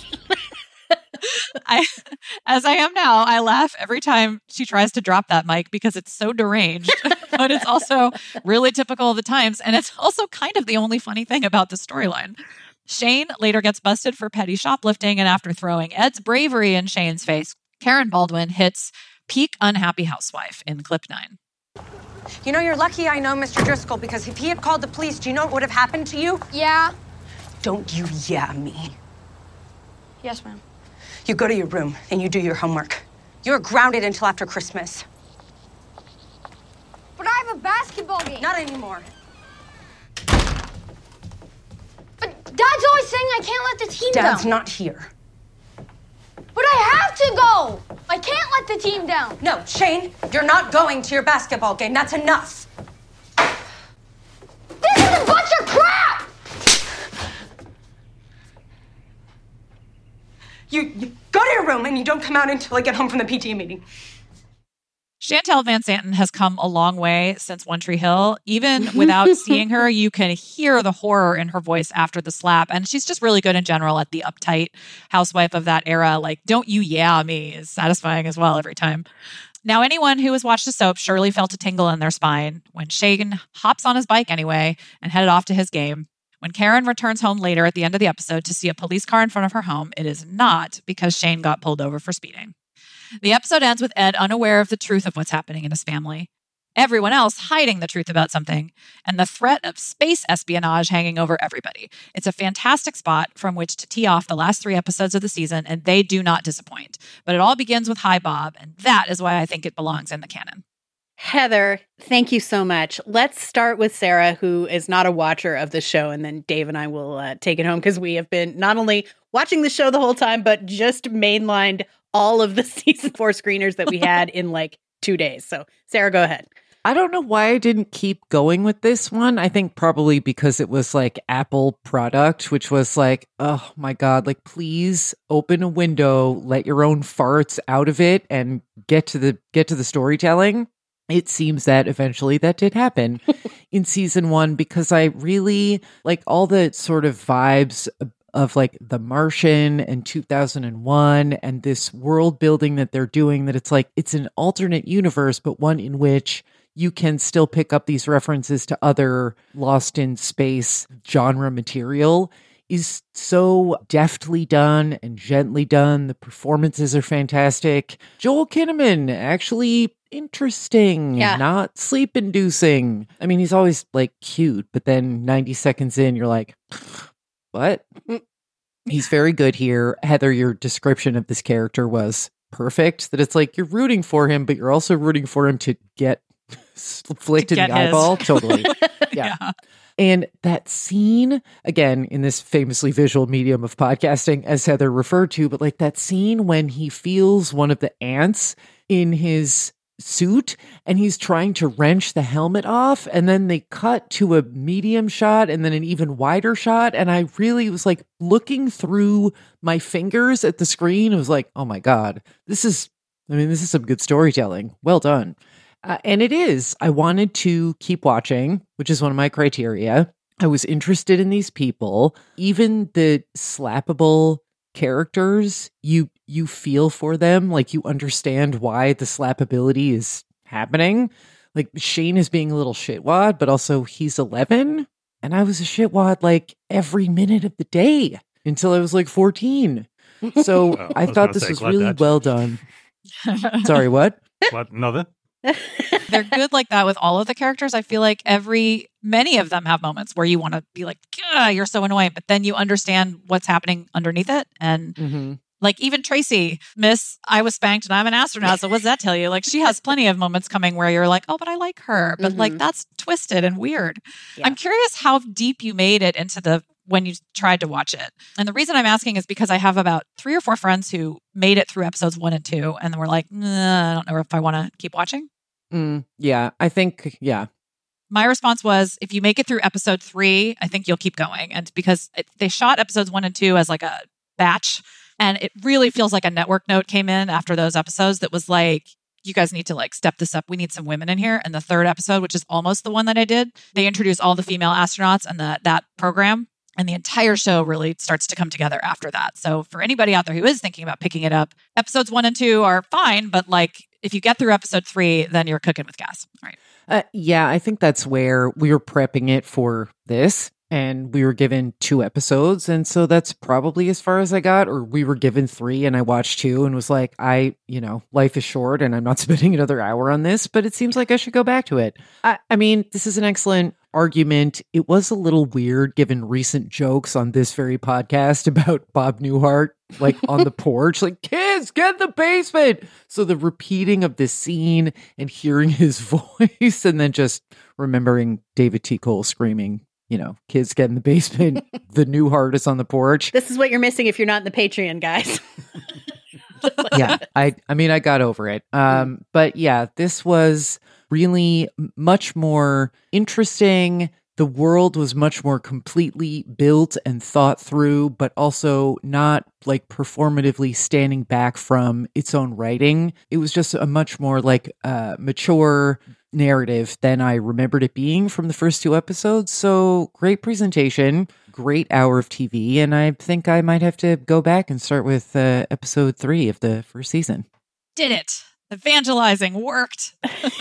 I, as I am now, I laugh every time she tries to drop that mic because it's so deranged, but it's also really typical of the times, and it's also kind of the only funny thing about the storyline. Shane later gets busted for petty shoplifting, and after throwing Ed's bravery in Shane's face, Karen Baldwin hits peak unhappy housewife in clip nine. You know, you're lucky I know Mister Driscoll, because if he had called the police, do you know what would have happened to you? Yeah. Don't you yeah me. Yes, ma'am. You go to your room and you do your homework. You're grounded until after Christmas. But I have a basketball game. Not anymore. But Dad's always saying I can't let the team down. Dad's not here. But I have to go. I can't let the team down. No, Shane, you're not going to your basketball game. That's enough. This is a bunch of crap! You, you, Go to your room and you don't come out until I get home from the P T A meeting. Chantel Van Santen has come a long way since One Tree Hill. Even without seeing her, you can hear the horror in her voice after the slap. And she's just really good in general at the uptight housewife of that era. Like, don't you yeah me is satisfying as well every time. Now, anyone who has watched the soap surely felt a tingle in their spine when Shane hops on his bike anyway and headed off to his game. When Karen returns home later at the end of the episode to see a police car in front of her home, it is not because Shane got pulled over for speeding. The episode ends with Ed unaware of the truth of what's happening in his family, everyone else hiding the truth about something, and the threat of space espionage hanging over everybody. It's a fantastic spot from which to tee off the last three episodes of the season, and they do not disappoint. But it all begins with Hi Bob, and that is why I think it belongs in the canon. Heather, thank you so much. Let's start with Sarah, who is not a watcher of the show, and then Dave and I will uh, take it home because we have been not only watching the show the whole time, but just mainlined all of the season four screeners that we had in like two days. So Sarah, go ahead. I don't know why I didn't keep going with this one. I think probably because it was like Apple product, which was like, oh my God, like please open a window, let your own farts out of it and get to the get to the storytelling. It seems that eventually that did happen in season one because I really like all the sort of vibes of like The Martian and two thousand one and this world building that they're doing, that it's like, it's an alternate universe, but one in which you can still pick up these references to other Lost in Space genre material is so deftly done and gently done. The performances are fantastic. Joel Kinnaman, actually interesting, yeah. Not sleep inducing. I mean, he's always like cute, but then ninety seconds in, you're like, what? He's very good here. Heather, your description of this character was perfect, that it's like you're rooting for him, but you're also rooting for him to get flicked to in get the his. eyeball. Totally. Yeah. yeah. And that scene, again, in this famously visual medium of podcasting, as Heather referred to, but like that scene when he feels one of the ants in his suit and he's trying to wrench the helmet off, and then they cut to a medium shot and then an even wider shot, and I really was like looking through my fingers at the screen. It was like, oh my God, this is I mean this is some good storytelling. Well done. Uh, and it is. I wanted to keep watching, which is one of my criteria. I was interested in these people. Even the slappable characters, you you feel for them, like you understand why the slappability is happening. Like Shane is being a little shitwad, but also he's eleven, and I was a shitwad like every minute of the day until I was like fourteen. So Oh, I, I was thought gonna this say, was glad really that well done. Sorry, what? What? Nothing? They're good like that with all of the characters. I feel like every many of them have moments where you want to be like, "Gah, you're so annoying," but then you understand what's happening underneath it. And Mm-hmm. like even Tracy, Miss, I was spanked and I'm an astronaut. So what does that tell you? Like she has plenty of moments coming where you're like, oh, but I like her. But like Mhm. that's twisted and weird. Yeah. I'm curious how deep you made it into the when you tried to watch it. And the reason I'm asking is because I have about three or four friends who made it through episodes one and two and were like, nah, I don't know if I want to keep watching. Mm, yeah, I think, yeah. My response was, if you make it through episode three, I think you'll keep going. And because it, they shot episodes one and two as like a batch, and it really feels like a network note came in after those episodes that was like, you guys need to like step this up. We need some women in here. And the third episode, which is almost the one that I did, they introduce all the female astronauts and the, that program. And the entire show really starts to come together after that. So for anybody out there who is thinking about picking it up, episodes one and two are fine. But like, if you get through episode three, then you're cooking with gas. All right. Uh, yeah, I think that's where we were prepping it for this, and we were given two episodes, and so that's probably as far as I got, or we were given three and I watched two and was like, I, you know, life is short and I'm not spending another hour on this, but it seems like I should go back to it. I, I mean, this is an excellent argument. It was a little weird given recent jokes on this very podcast about Bob Newhart, like on the porch, like, kids, get in the basement. So the repeating of this scene and hearing his voice and then just remembering David T. Cole screaming, you know, kids, get in the basement. The Newhart is on the porch. This is what you're missing if you're not in the Patreon, guys. yeah, I I mean, I got over it. Um, but yeah, this was really much more interesting, the world was much more completely built and thought through, but also not like performatively standing back from its own writing. It was just a much more like uh, mature narrative than I remembered it being from the first two episodes. So great presentation, great hour of T V, and I think I might have to go back and start with uh, episode three of the first season. Did it. Evangelizing worked.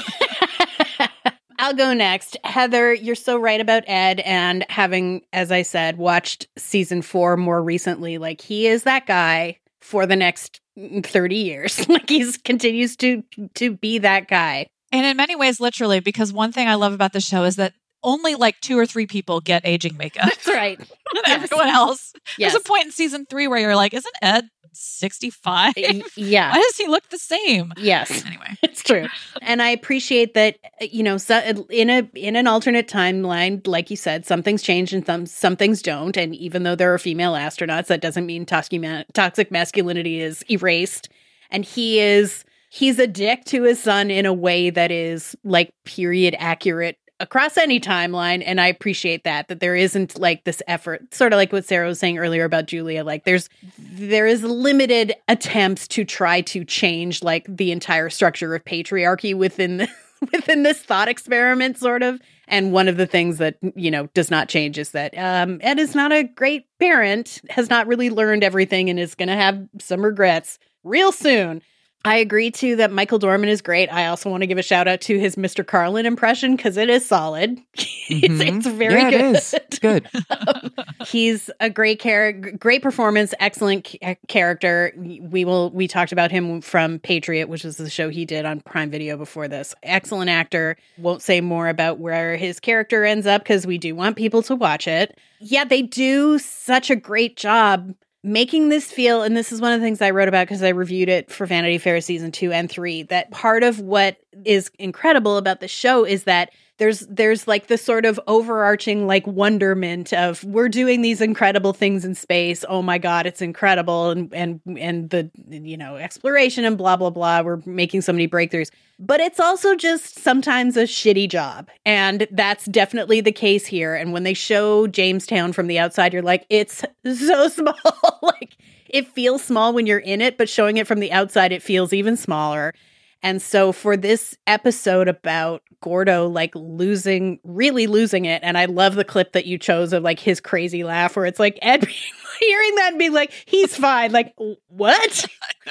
I'll go next. Heather, you're so right about Ed, and having, as I said, watched season four more recently, like he is that guy for the next thirty years. Like he's continues to to be that guy. And in many ways, literally, because one thing I love about the show is that only like two or three people get aging makeup. That's right. And everyone else. Yes. There's a point in season three where you're like, isn't Ed sixty-five? Yeah. Why does he look the same? Yes. Anyway. It's true. And I appreciate that, you know, so in a in an alternate timeline, like you said, some things change and some, some things don't. And even though there are female astronauts, that doesn't mean toxic, ma- toxic masculinity is erased. And he is, he's a dick to his son in a way that is like period accurate across any timeline. And I appreciate that, that there isn't like this effort, sort of like what Sarah was saying earlier about Julia. Like there's, there is limited attempts to try to change like the entire structure of patriarchy within the, within this thought experiment, sort of. And one of the things that, you know, does not change is that um, Ed is not a great parent, has not really learned everything, and is going to have some regrets real soon. I agree, too, that Michael Dorman is great. I also want to give a shout out to his Mister Carlin impression because it is solid. Mm-hmm. it's, it's very yeah, good. It is. It's good. um, he's a great character, great performance, excellent ca- character. We will. We talked about him from Patriot, which is the show he did on Prime Video before this. Excellent actor. Won't say more about where his character ends up because we do want people to watch it. Yeah, they do such a great job making this feel, and this is one of the things I wrote about because I reviewed it for Vanity Fair season two and three, that part of what is incredible about the show is that there's there's like this sort of overarching like wonderment of we're doing these incredible things in space. Oh my God, it's incredible. And and and the, you know, exploration and blah, blah, blah. We're making so many breakthroughs. But it's also just sometimes a shitty job. And that's definitely the case here. And when they show Jamestown from the outside, you're like, it's so small. Like it feels small when you're in it, but showing it from the outside, it feels even smaller. And so for this episode about Gordo, like losing, really losing it. And I love the clip that you chose of like his crazy laugh where it's like Ed being, hearing that and being like, he's fine. Like, what?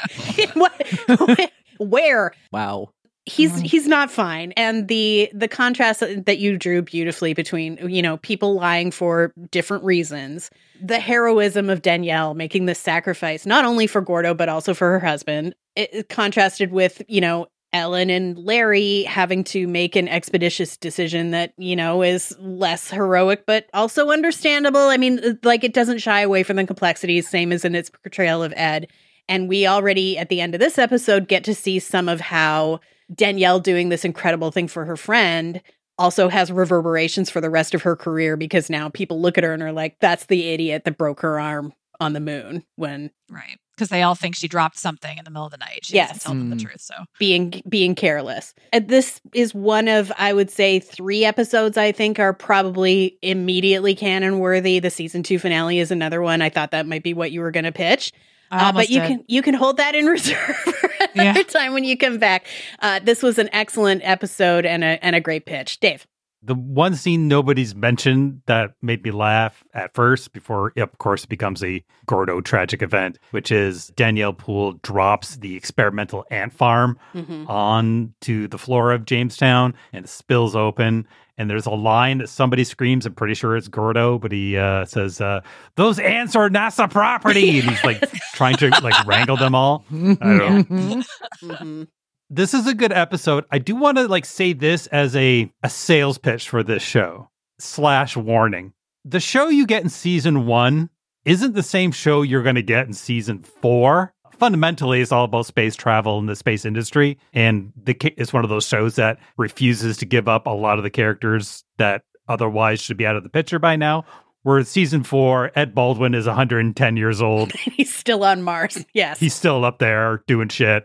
what? Where? Wow. He's he's not fine. And the the contrast that you drew beautifully between, you know, people lying for different reasons, the heroism of Danielle making this sacrifice, not only for Gordo, but also for her husband, it, it contrasted with, you know, Ellen and Larry having to make an expeditious decision that, you know, is less heroic, but also understandable. I mean, like it doesn't shy away from the complexities, same as in its portrayal of Ed. And we already, at the end of this episode, get to see some of how Danielle doing this incredible thing for her friend also has reverberations for the rest of her career, because now people look at her and are like, that's the idiot that broke her arm on the moon when... Right. Because they all think she dropped something in the middle of the night. She yes. doesn't tell them the truth, so. Being, being careless. And this is one of, I would say, three episodes I think are probably immediately canon worthy. The season two finale is another one. I thought that might be what you were going to pitch. Uh, but you did. can you can hold that in reserve for another yeah. time when you come back. Uh, this was an excellent episode and a and a great pitch. Dave. The one scene nobody's mentioned that made me laugh at first before, of course, it becomes a Gordo tragic event, which is Danielle Poole drops the experimental ant farm mm-hmm. onto the floor of Jamestown and it spills open. And there's a line that somebody screams. I'm pretty sure it's Gordo, but he uh, says, uh, those ants are NASA property. And he's like trying to like wrangle them all. I don't know. Mm-hmm. This is a good episode. I do want to like say this as a, a sales pitch for this show slash warning. The show you get in season one isn't the same show you're going to get in season four. Fundamentally, it's all about space travel in the space industry. And the it's one of those shows that refuses to give up a lot of the characters that otherwise should be out of the picture by now. Where season four, Ed Baldwin is one hundred ten years old. He's still on Mars. Yes. He's still up there doing shit.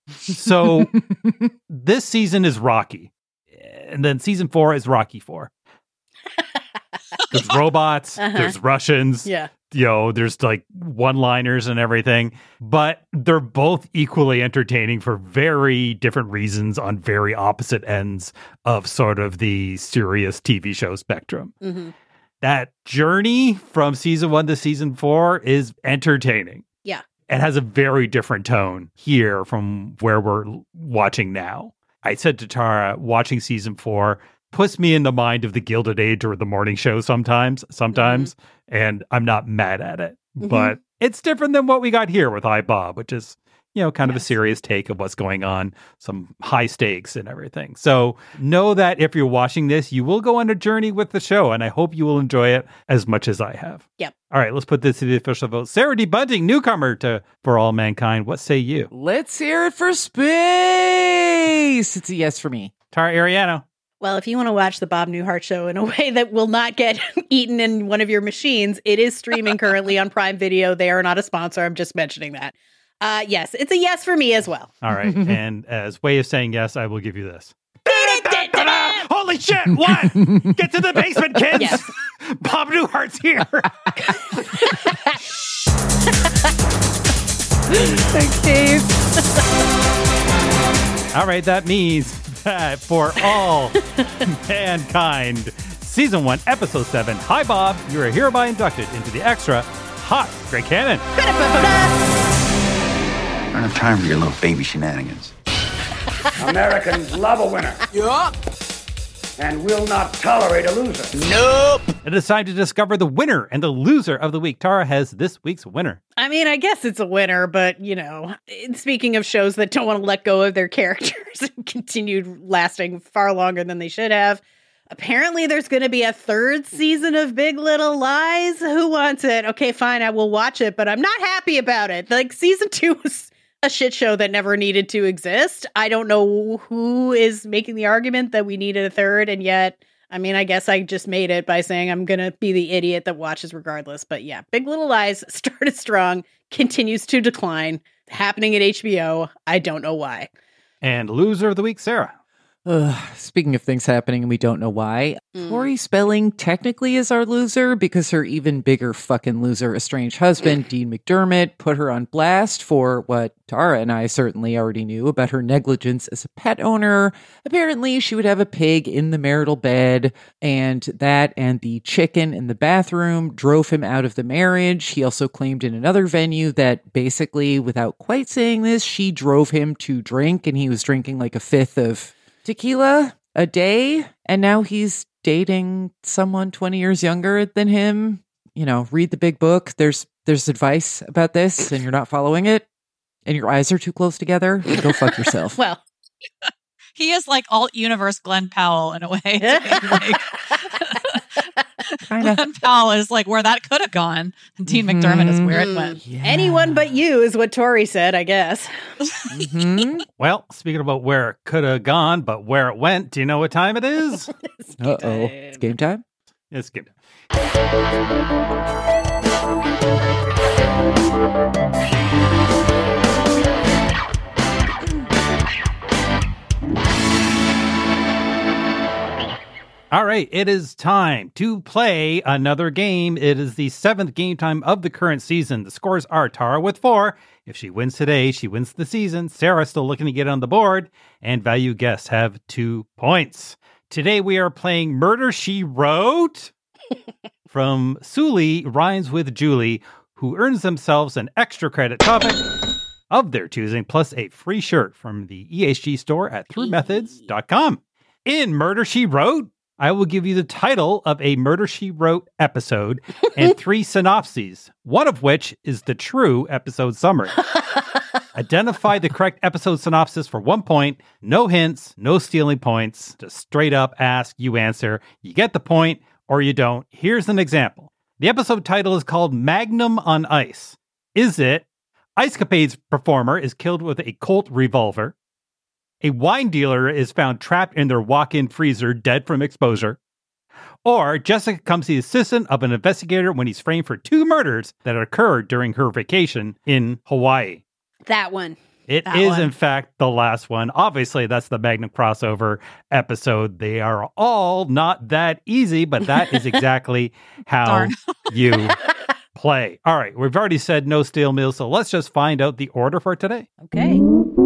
So this season is Rocky. And then season four is Rocky four. There's robots, Uh-huh. there's Russians. Yeah. You know, there's like one-liners and everything, but they're both equally entertaining for very different reasons on very opposite ends of sort of the serious T V show spectrum. Mm-hmm. That journey from season one to season four is entertaining. Yeah. It has a very different tone here from where we're watching now. I said to Tara, watching season four puts me in the mind of the Gilded Age or the morning show sometimes, sometimes, mm-hmm. and I'm not mad at it. Mm-hmm. But it's different than what we got here with iBob, which is, you know, kind yes. of a serious take of what's going on, some high stakes and everything. So know that if you're watching this, you will go on a journey with the show, and I hope you will enjoy it as much as I have. Yep. All right, let's put this to the official vote. Sarah D. Bunting, newcomer to For All Mankind. What say you? Let's hear it for space. It's a yes for me. Tara Ariano. Well, if you want to watch the Bob Newhart show in a way that will not get eaten in one of your machines, it is streaming currently on Prime Video. They are not a sponsor. I'm just mentioning that. Uh, yes, it's a yes for me as well. All right. And as way of saying yes, I will give you this. Holy shit, what? Get to the basement, kids. Yes. Bob Newhart's here. Thanks, Dave. All right, that means that For All Mankind, Season one, Episode seven, Hi, Bob, you are hereby inducted into the extra hot Greg Cannon. I don't have time for your little baby shenanigans. Americans love a winner. Yup. And will not tolerate a loser. Nope. It is time to discover the winner and the loser of the week. Tara has this week's winner. I mean, I guess it's a winner, but, you know, speaking of shows that don't want to let go of their characters and continued lasting far longer than they should have, apparently there's going to be a third season of Big Little Lies. Who wants it? Okay, fine, I will watch it, but I'm not happy about it. Like, season two was a shit show that never needed to exist. I don't know who is making the argument that we needed a third, and yet, I mean, I guess I just made it by saying I'm going to be the idiot that watches regardless. But yeah, Big Little Lies started strong, continues to decline, happening at H B O. I don't know why. And loser of the week, Sarah. Uh, speaking of things happening and we don't know why, mm. Tori Spelling technically is our loser because her even bigger fucking loser estranged husband, Dean McDermott, put her on blast for what Tara and I certainly already knew about her negligence as a pet owner. Apparently, she would have a pig in the marital bed, and that and the chicken in the bathroom drove him out of the marriage. He also claimed in another venue that basically, without quite saying this, she drove him to drink, and he was drinking like a fifth of tequila a day, and now he's dating someone twenty years younger than him. You know, read the big book. There's there's advice about this, and you're not following it, and your eyes are too close together. Go fuck yourself. Well, he is like alt universe Glenn Powell in a way. Like, Glenn Powell is like where that could have gone. Dean mm-hmm. McDermott is where it went. Yeah. Anyone but you is what Tori said, I guess. Mm-hmm. Well, speaking about where it could have gone, but where it went, do you know what time it is? Uh oh, it's game time. It's game time. All right, it is time to play another game. It is the seventh game time of the current season. The scores are Tara with four. If she wins today, she wins the season. Sarah still looking to get on the board. And value guests have two points. Today we are playing Murder, She Wrote from Sully Rhymes with Julie, who earns themselves an extra credit topic of their choosing, plus a free shirt from the E H G store at through methods dot com. In Murder, She Wrote, I will give you the title of a Murder, She Wrote episode and three synopses, one of which is the true episode summary. Identify the correct episode synopsis for one point. No hints, no stealing points. Just straight up ask, you answer. You get the point or you don't. Here's an example. The episode title is called Magnum on Ice. Is it Ice Capades performer is killed with a Colt revolver? A wine dealer is found trapped in their walk-in freezer, dead from exposure. Or Jessica becomes the assistant of an investigator when he's framed for two murders that occurred during her vacation in Hawaii. That one. It That is, one. in fact, the last one. Obviously, that's the Magnum crossover episode. They are all not that easy, but that is exactly how Darn. you play. All right, we've already said no steel meal, so let's just find out the order for today. Okay.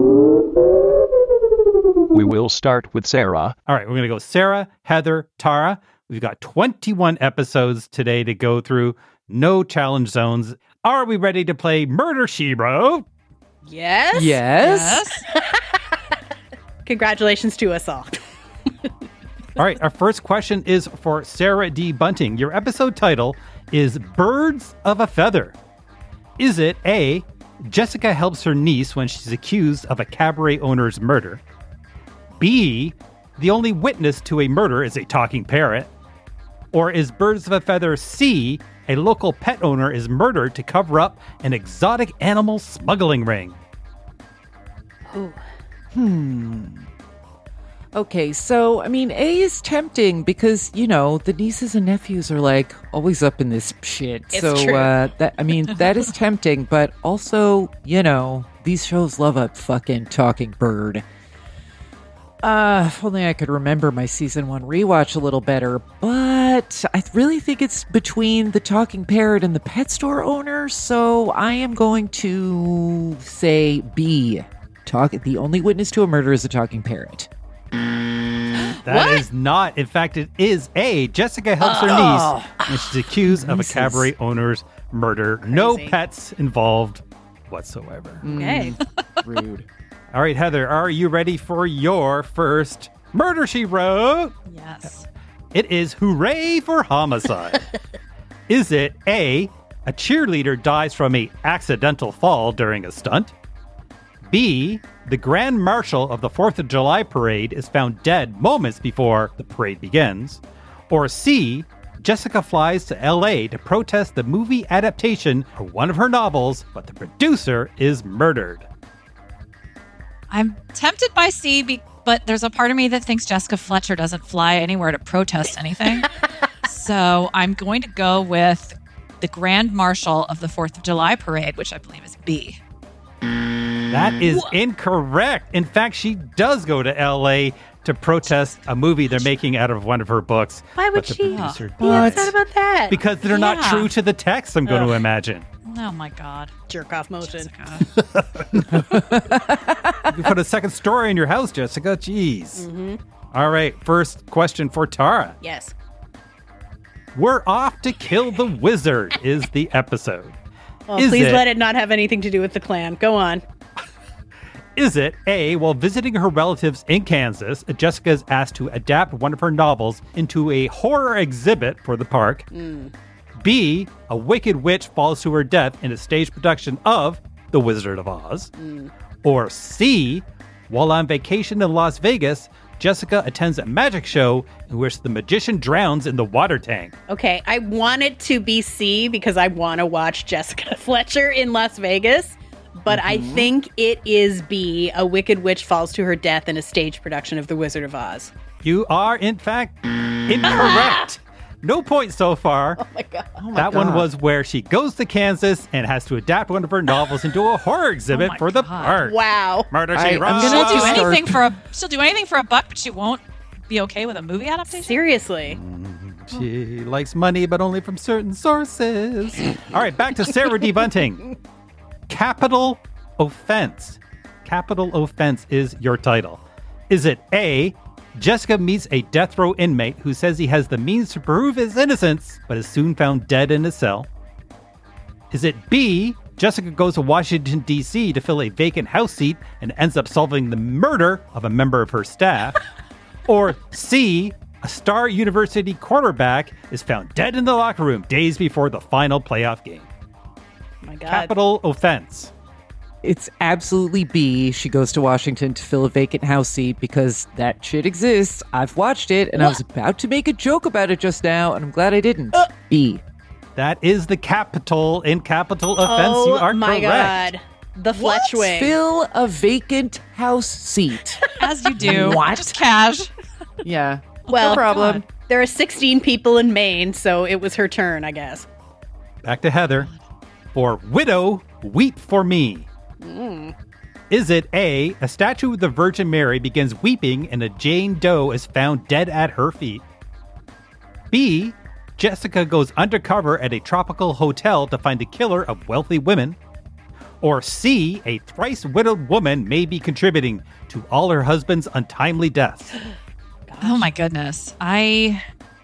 We will start with Sarah. All right, we're going to go Sarah, Heather, Tara. We've got twenty-one episodes today to go through. No challenge zones. Are we ready to play Murder, She Wrote? Yes. Yes. Congratulations to us all. All right, our first question is for Sarah D. Bunting. Your episode title is Birds of a Feather. Is it A, Jessica helps her niece when she's accused of a cabaret owner's murder? B, the only witness to a murder is a talking parrot? Or is Birds of a Feather C, a local pet owner is murdered to cover up an exotic animal smuggling ring? Ooh. Hmm. Okay, so, I mean, A is tempting because, you know, the nieces and nephews are, like, always up in this shit. It's so, true. uh, that I mean, that is tempting, but also, you know, these shows love a fucking talking bird. Uh, if only I could remember my season one rewatch a little better, but I really think it's between the talking parrot and the pet store owner, so I am going to say B. Talk. The only witness to a murder is a talking parrot. That What? is not. In fact, it is A. Jessica helps her Oh. niece when she's accused of a Nieces. cabaret owner's murder. No Crazy. pets involved whatsoever. Okay. Rude. All right, Heather, are you ready for your first Murder, She Wrote? Yes. It is Hooray for Homicide. Is it A, a cheerleader dies from a accidental fall during a stunt? B, the Grand Marshal of the fourth of July parade is found dead moments before the parade begins? Or C, Jessica flies to L A to protest the movie adaptation of one of her novels, but the producer is murdered? I'm tempted by C, be- but there's a part of me that thinks Jessica Fletcher doesn't fly anywhere to protest anything. So I'm going to go with the Grand Marshal of the fourth of July parade, which I believe is B. That is incorrect. In fact, she does go to L A to protest a movie they're making out of one of her books. Why would but the she producer be upset about that? Because they're not Yeah. true to the text, I'm going to Ugh. imagine. Oh my God. Jerk off motion. You put a second story in your house, Jessica. Jeez. Mm-hmm. All right, first question for Tara. Yes. We're off to kill the wizard is the episode. Well, Is please it- let it not have anything to do with the clan. Go on. Is it A, while visiting her relatives in Kansas, Jessica is asked to adapt one of her novels into a horror exhibit for the park? Mm. B, a wicked witch falls to her death in a stage production of The Wizard of Oz? Mm. Or C, while on vacation in Las Vegas, Jessica attends a magic show in which the magician drowns in the water tank? Okay, I want it to be C because I want to watch Jessica Fletcher in Las Vegas, but I Mm-hmm. think it is B, a wicked witch falls to her death in a stage production of The Wizard of Oz. You are, in fact, incorrect. No points so far. Oh my God. That one was where she goes to Kansas and has to adapt one of her novels into a horror exhibit Oh my for the God. park. Wow. Murder, She I- I'm Wrote. gonna She'll have do to start- anything for a she'll do anything for a buck, but she won't be okay with a movie adaptation. Seriously. She likes money, but only from certain sources. All right, back to Sarah D. Bunting. Capital offense. Capital offense is your title. Is it A, Jessica meets a death row inmate who says he has the means to prove his innocence, but is soon found dead in a cell? Is it B, Jessica goes to Washington, D C to fill a vacant house seat and ends up solving the murder of a member of her staff? Or C, a star university quarterback is found dead in the locker room days before the final playoff game? Oh my God. Capital offense. It's absolutely B. She goes to Washington to fill a vacant house seat because that shit exists. I've watched it, and I was about to make a joke about it just now, and I'm glad I didn't. Uh. B. That is the capital in capital offense. Oh you are my correct. God. The Fletch wing. Fill a vacant house seat. As you do. What? Just cash. Yeah. Well, no problem. there are sixteen people in Maine, so it was her turn, I guess. Back to Heather. For Widow, Weep for Me. Mm. Is it A, a statue of the Virgin Mary begins weeping and a Jane Doe is found dead at her feet? B, Jessica goes undercover at a tropical hotel to find the killer of wealthy women? Or C, a thrice widowed woman may be contributing to all her husband's untimely deaths? Oh my goodness. I,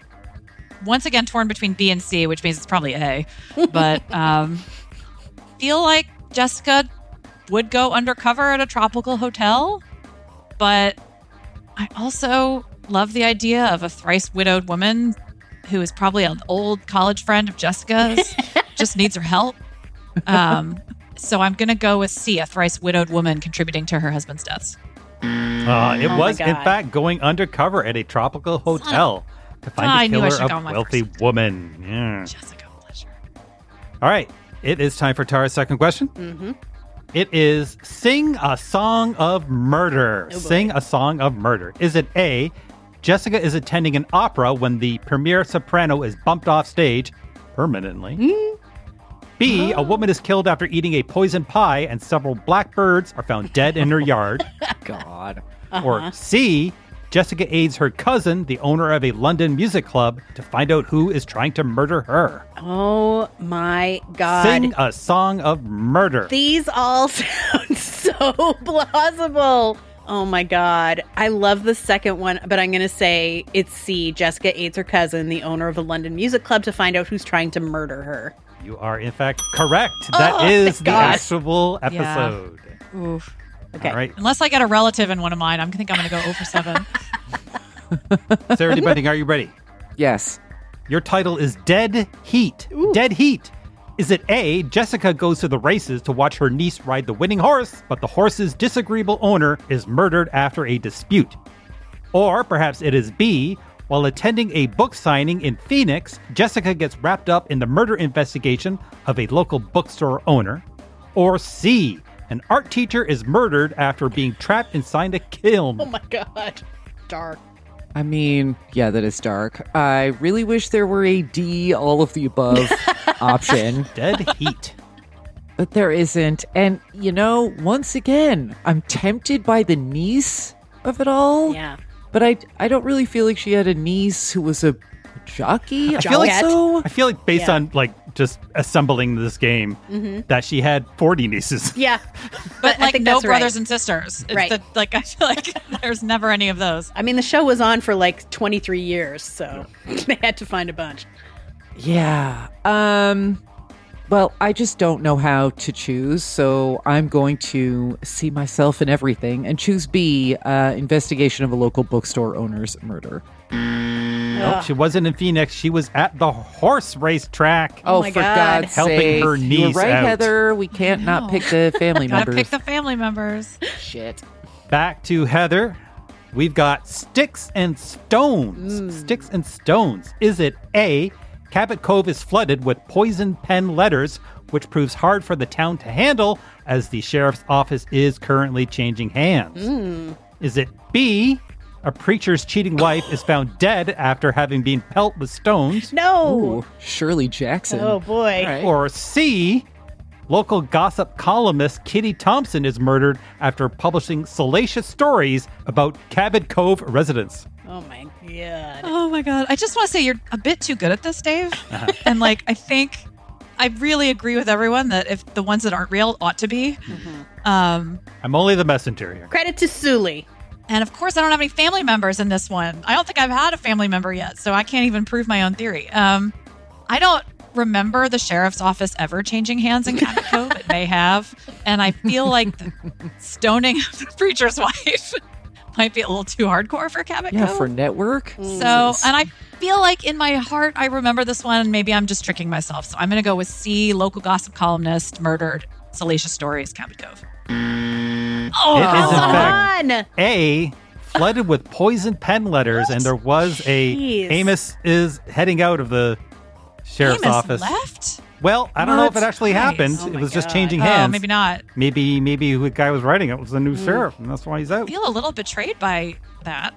once again, torn between B and C, which means it's probably A. But um, feel like Jessica would go undercover at a tropical hotel. But I also love the idea of a thrice widowed woman who is probably an old college friend of Jessica's, just needs her help. Um, so I'm going to go with C, a thrice widowed woman contributing to her husband's deaths. Uh, it Oh was, my in God. fact, going undercover at a tropical hotel to find Oh, I the knew I killer should've gone of with my wealthy woman. Yeah. Jessica Fletcher. All right. It is time for Tara's second question. Mm-hmm. It is Sing a Song of Murder. Oh, boy. Sing a Song of Murder. Is it A, Jessica is attending an opera when the premier soprano is bumped off stage permanently? Mm. B, a woman is killed after eating a poison pie and several black birds are found dead in her yard? God. Or Uh-huh. C, Jessica aids her cousin, the owner of a London music club, to find out who is trying to murder her. Oh my God. Sing a Song of Murder. These all sound so plausible. Oh my God. I love the second one, but I'm going to say it's C. Jessica aids her cousin, the owner of a London music club, to find out who's trying to murder her. You are, in fact, correct. That Oh, is thank the God. actual Yeah. episode. Oof. Okay. All right. Unless I get a relative in one of mine, I'm think I'm going to go zero for seven. Sarah D. Bunting, are you ready? Yes. Your title is Dead Heat. Dead Heat. Is it A, Jessica goes to the races to watch her niece ride the winning horse, but the horse's disagreeable owner is murdered after a dispute? Or perhaps it is B, while attending a book signing in Phoenix, Jessica gets wrapped up in the murder investigation of a local bookstore owner? Or C, an art teacher is murdered after being trapped inside a kiln? Oh my God. Dark. I mean, yeah, that is dark. I really wish there were a D, all of the above option. Dead Heat. But there isn't. And, you know, once again, I'm tempted by the niece of it all. Yeah. But I, I don't really feel like she had a niece who was a jockey. I feel like also. I feel like based Yeah. on like just assembling this game Mhm. that she had forty nieces. Yeah. But I like think no that's right. brothers and sisters. It's Right. the, like I feel like there's never any of those. I mean, the show was on for like twenty-three years, so they had to find a bunch. Yeah. Um. Well, I just don't know how to choose, so I'm going to see myself in everything and choose B, uh, investigation of a local bookstore owner's murder. Nope, she wasn't in Phoenix. She was at the horse race track. Oh, my for God. God's Helping sake. her You're niece right, out. Heather. We can't not pick the family Gotta members. pick the family members. Shit. Back to Heather. We've got Sticks and Stones. Sticks and Stones. Is it A, Cabot Cove is flooded with poison pen letters, which proves hard for the town to handle as the sheriff's office is currently changing hands? Is it B, a preacher's cheating wife is found dead after having been pelt with stones? No. Ooh, Shirley Jackson. Oh, boy. All right. Or C, local gossip columnist Kitty Thompson is murdered after publishing salacious stories about Cabot Cove residents? Oh, my God. Oh my God. I just want to say you're a bit too good at this, Dave. And like, I think I really agree with everyone that if the ones that aren't real ought to be. Um, I'm only the messenger here. Credit to Sully. and of course, I don't have any family members in this one. I don't think I've had a family member yet, so I can't even prove my own theory. Um, I don't remember the sheriff's office ever changing hands in Cabot Cove. It may have. And I feel like the stoning of the preacher's wife might be a little too hardcore for Cabot Yeah, Cove. for network. So, and I feel like in my heart, I remember this one. Maybe I'm just tricking myself. So I'm going to go with C, local gossip columnist, murdered, salacious stories, Cabot Cove. Oh, It is, in come fact, on. A, flooded with poison pen letters, and there was a Jeez. Amos is heading out of the sheriff's Amos office. left? Well, I don't know if it What? actually Nice. happened. Oh it my was just God. changing Oh, hands. maybe not. Maybe maybe who the guy was writing it was the new Mm. sheriff, and that's why he's I out. feel a little betrayed by that.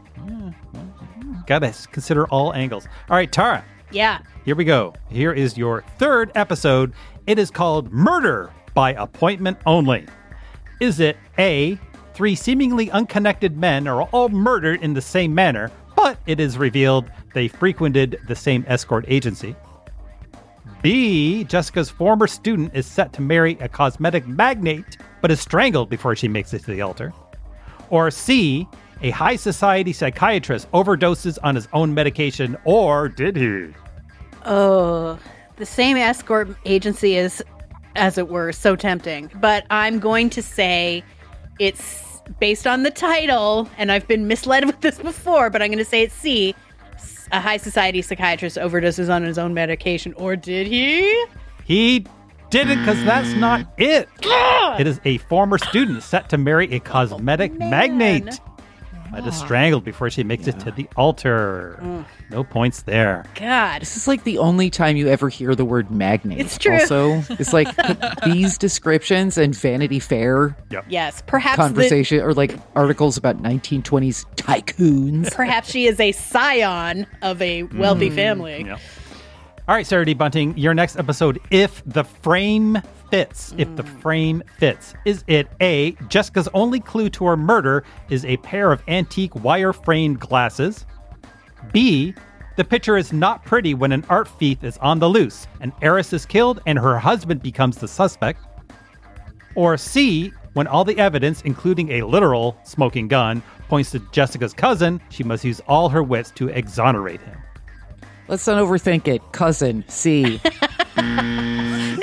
Gotta consider all angles. All right, Tara, Yeah. here we go. Here is your third episode. It is called Murder by Appointment Only. Is it A, three seemingly unconnected men are all murdered in the same manner, but it is revealed they frequented the same escort agency? B, Jessica's former student is set to marry a cosmetic magnate, but is strangled before she makes it to the altar? Or C, a high society psychiatrist overdoses on his own medication, or did he? Oh, the same escort agency is, as it were, so tempting. But I'm going to say it's based on the title, and I've been misled with this before, but I'm going to say it's C. A high society psychiatrist overdoses on his own medication, or did he? He didn't, because that's not it. Ugh! It is a former student set to marry a cosmetic oh, magnate. But is strangled before she makes yeah. it to the altar. Mm. No points there. God. This is like the only time you ever hear the word magnate. It's true. Also, it's like these descriptions and Vanity Fair yep. yes, perhaps conversation the, or like articles about nineteen twenties tycoons. Perhaps she is a scion of a wealthy mm. family. Yep. All right, Sarah D. Bunting, your next episode, If the Frame Fits. Mm. If the frame fits. Is it A, Jessica's only clue to her murder is a pair of antique wire-framed glasses? B, the picture is not pretty when an art thief is on the loose. An heiress is killed and her husband becomes the suspect? Or C, when all the evidence, including a literal smoking gun, points to Jessica's cousin, she must use all her wits to exonerate him? Let's not overthink it. Cousin, C. No!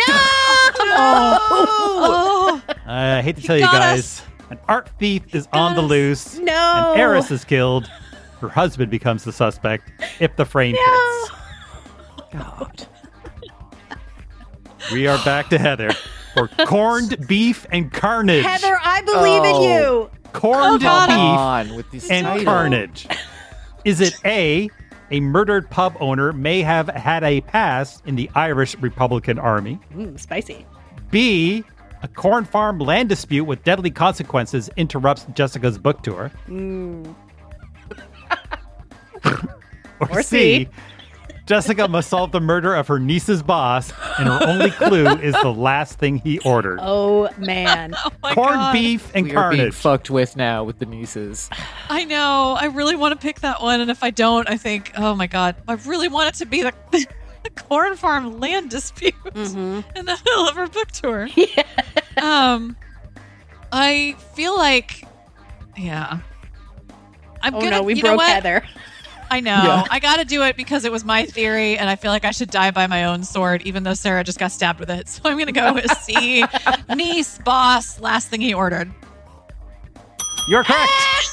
Oh. Uh, I hate to tell you, you guys, us. An art thief is on the loose. No. An heiress is killed. Her husband becomes the suspect if the frame no. fits. God. We are back to Heather for corned beef and carnage. Heather, I believe oh. in you. Corned oh, beef on with these and titles. carnage. Is it A, a murdered pub owner may have had a past in the Irish Republican Army? Mm, spicy. B, a corn farm land dispute with deadly consequences interrupts Jessica's book tour. Mm. or, or C, C, Jessica must solve the murder of her niece's boss, and her only clue is the last thing he ordered. Oh, man. oh my Corned God. beef and we carnage. Are being fucked with now with the nieces. I know. I really want to pick that one, and if I don't, I think, oh my God, I really want it to be the, the corn farm land dispute mm-hmm. in the middle of her book tour. Yeah. Um, I feel like, yeah. I'm oh gonna, no, we you broke know what? Heather. I know. Yeah. I got to do it because it was my theory, and I feel like I should die by my own sword, even though Sarah just got stabbed with it. So I'm going to go with C. Niece, boss, last thing he ordered. You're correct.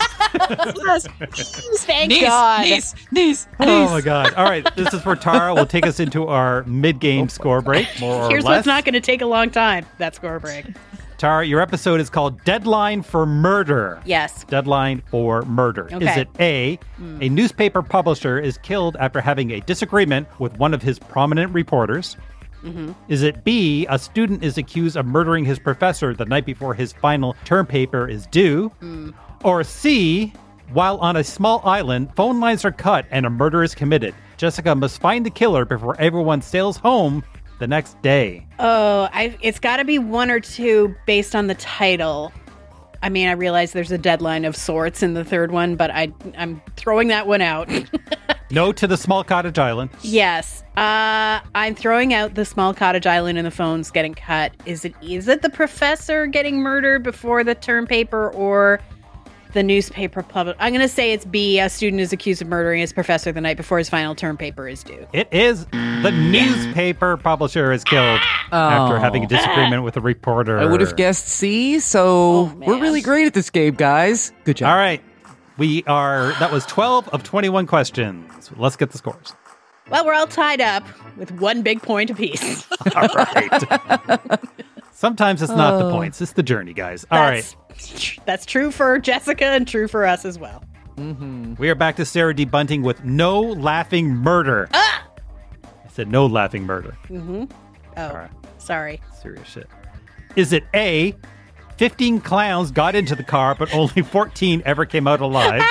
yes. Thank niece, God. Niece, niece, Oh my God. All right. This is for Tara. We'll take us into our mid-game score break, more Here's or less. what's not going to take a long time. That score break. Tara, your episode is called Deadline for Murder. Yes. Deadline for Murder. Okay. Is it A, mm. a newspaper publisher is killed after having a disagreement with one of his prominent reporters? Mm-hmm. Is it B, a student is accused of murdering his professor the night before his final term paper is due? Mm. Or C, while on a small island, phone lines are cut and a murder is committed. Jessica must find the killer before everyone sails home the next day. Oh, I, it's got to be one or two based on the title. I mean, I realize there's a deadline of sorts in the third one, but I, I'm throwing that one out. No to the small cottage island. Yes. Uh, I'm throwing out the small cottage island and the phones getting cut. Is it is it the professor getting murdered before the term paper or the newspaper public? I'm going to say it's B. A student is accused of murdering his professor the night before his final term paper is due. It is the newspaper publisher is killed oh. after having a disagreement with a reporter. I would have guessed C, so oh, we're really great at this game, guys. Good job. All right. We are, that was twelve of twenty-one questions. Let's get the scores. Well, we're all tied up with one big point apiece. All right. Sometimes it's not uh, the points, it's the journey, guys. All that's, right. That's true for Jessica and true for us as well. Mm-hmm. We are back to Sarah D. Bunting with No Laughing Murder. Ah! I said no laughing murder. Mm-hmm. Oh, right. Sorry. Serious shit. Is it A, fifteen clowns got into the car, but only fourteen ever came out alive?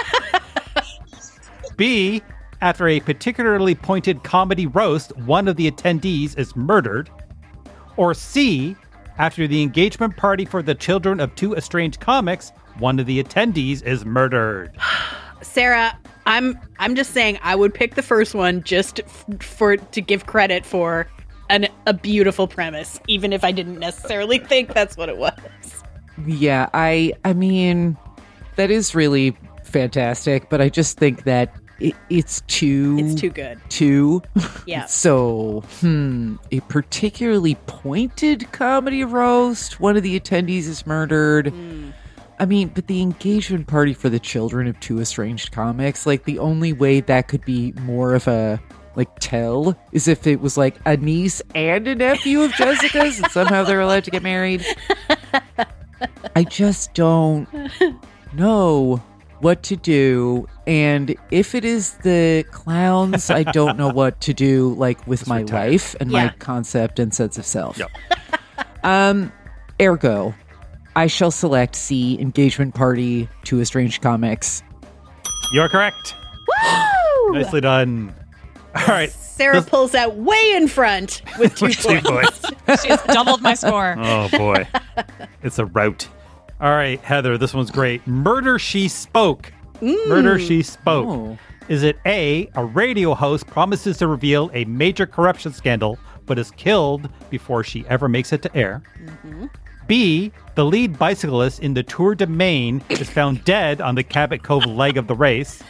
B, after a particularly pointed comedy roast, one of the attendees is murdered? Or C, After the engagement party for the children of two estranged comics, one of the attendees is murdered. Sarah, I'm I'm just saying I would pick the first one just f- for to give credit for an, a beautiful premise, even if I didn't necessarily think that's what it was. Yeah, I I mean, that is really fantastic, but I just think that it, it's too... It's too good. Too. Yeah. So, hmm, a particularly pointed comedy roast, one of the attendees is murdered. Mm. I mean, but the engagement party for the children of two estranged comics, like the only way that could be more of a, like, tell is if it was like a niece and a nephew of Jessica's and somehow they're allowed to get married. I just don't know what to do. And if it is the clowns, I don't know what to do, like, with my retired. life and Yeah. my concept and sense of self. Yep. Um, ergo, I shall select C, engagement party, two estranged comics. You're correct. Woo! Nicely done. All right. Sarah pulls out way in front with two With two points. points. She's doubled my score. Oh, boy. It's a rout. All right, Heather, this one's great. Murder, She Spoke. Mm. Murder, She Spoke. Oh. Is it A, a radio host promises to reveal a major corruption scandal, but is killed before she ever makes it to air? Mm-hmm. B, the lead bicyclist in the Tour de Maine is found dead on the Cabot Cove leg of the race?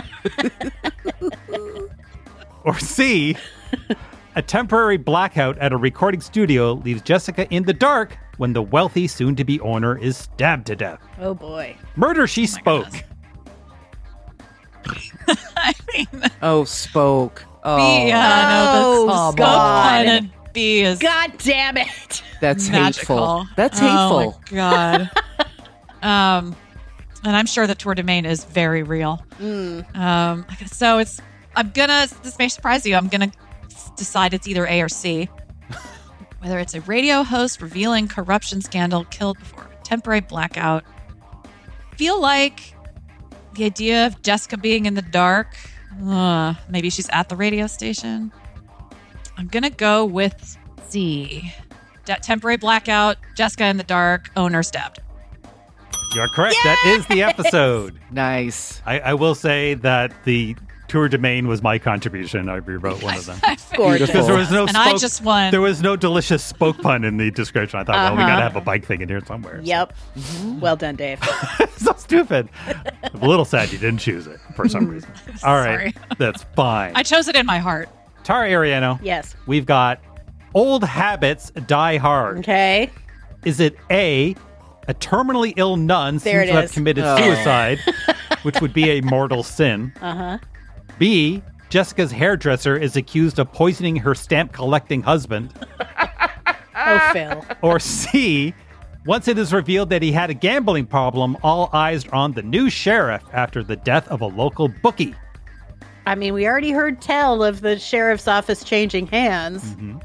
Or C, a temporary blackout at a recording studio leaves Jessica in the dark when the wealthy soon-to-be owner is stabbed to death. Oh, boy. Murder, She Spoke. I mean, Oh, spoke. Oh, B, yeah, Oh, no, come the spoke on. one and B is God damn it. that's magical. hateful. That's Oh hateful. my God. um, and I'm sure the Tour de Maine is very real. Mm. Um, so it's, I'm gonna, this may surprise you, I'm gonna decide it's either A or C. Whether it's a radio host revealing corruption scandal killed before a temporary blackout. Feel like the idea of Jessica being in the dark, uh, maybe she's at the radio station. I'm gonna go with C. De- temporary blackout, Jessica in the dark, owner stabbed. You're correct. That is the episode. Nice. I, I will say that the Tour de Maine was my contribution. I rewrote one of them. Gorgeous. Because there was no And spoke, I just won. There was no delicious spoke pun in the description. I thought, well, we Uh-huh. got to have a bike thing in here somewhere. Yep. Well done, Dave. So stupid. I'm a little sad you didn't choose it for some reason. All right. Sorry. That's fine. I chose it in my heart. Tara Ariano. Yes. We've got Old Habits Die Hard. Okay. Is it A, a terminally ill nun There seems it to have is. committed Oh. suicide, which would be a mortal sin? Uh-huh. B, Jessica's hairdresser is accused of poisoning her stamp collecting husband. Oh, Phil. Or C, once it is revealed that he had a gambling problem, all eyes are on the new sheriff after the death of a local bookie. I mean, we already heard tell of the sheriff's office changing hands. Mm-hmm.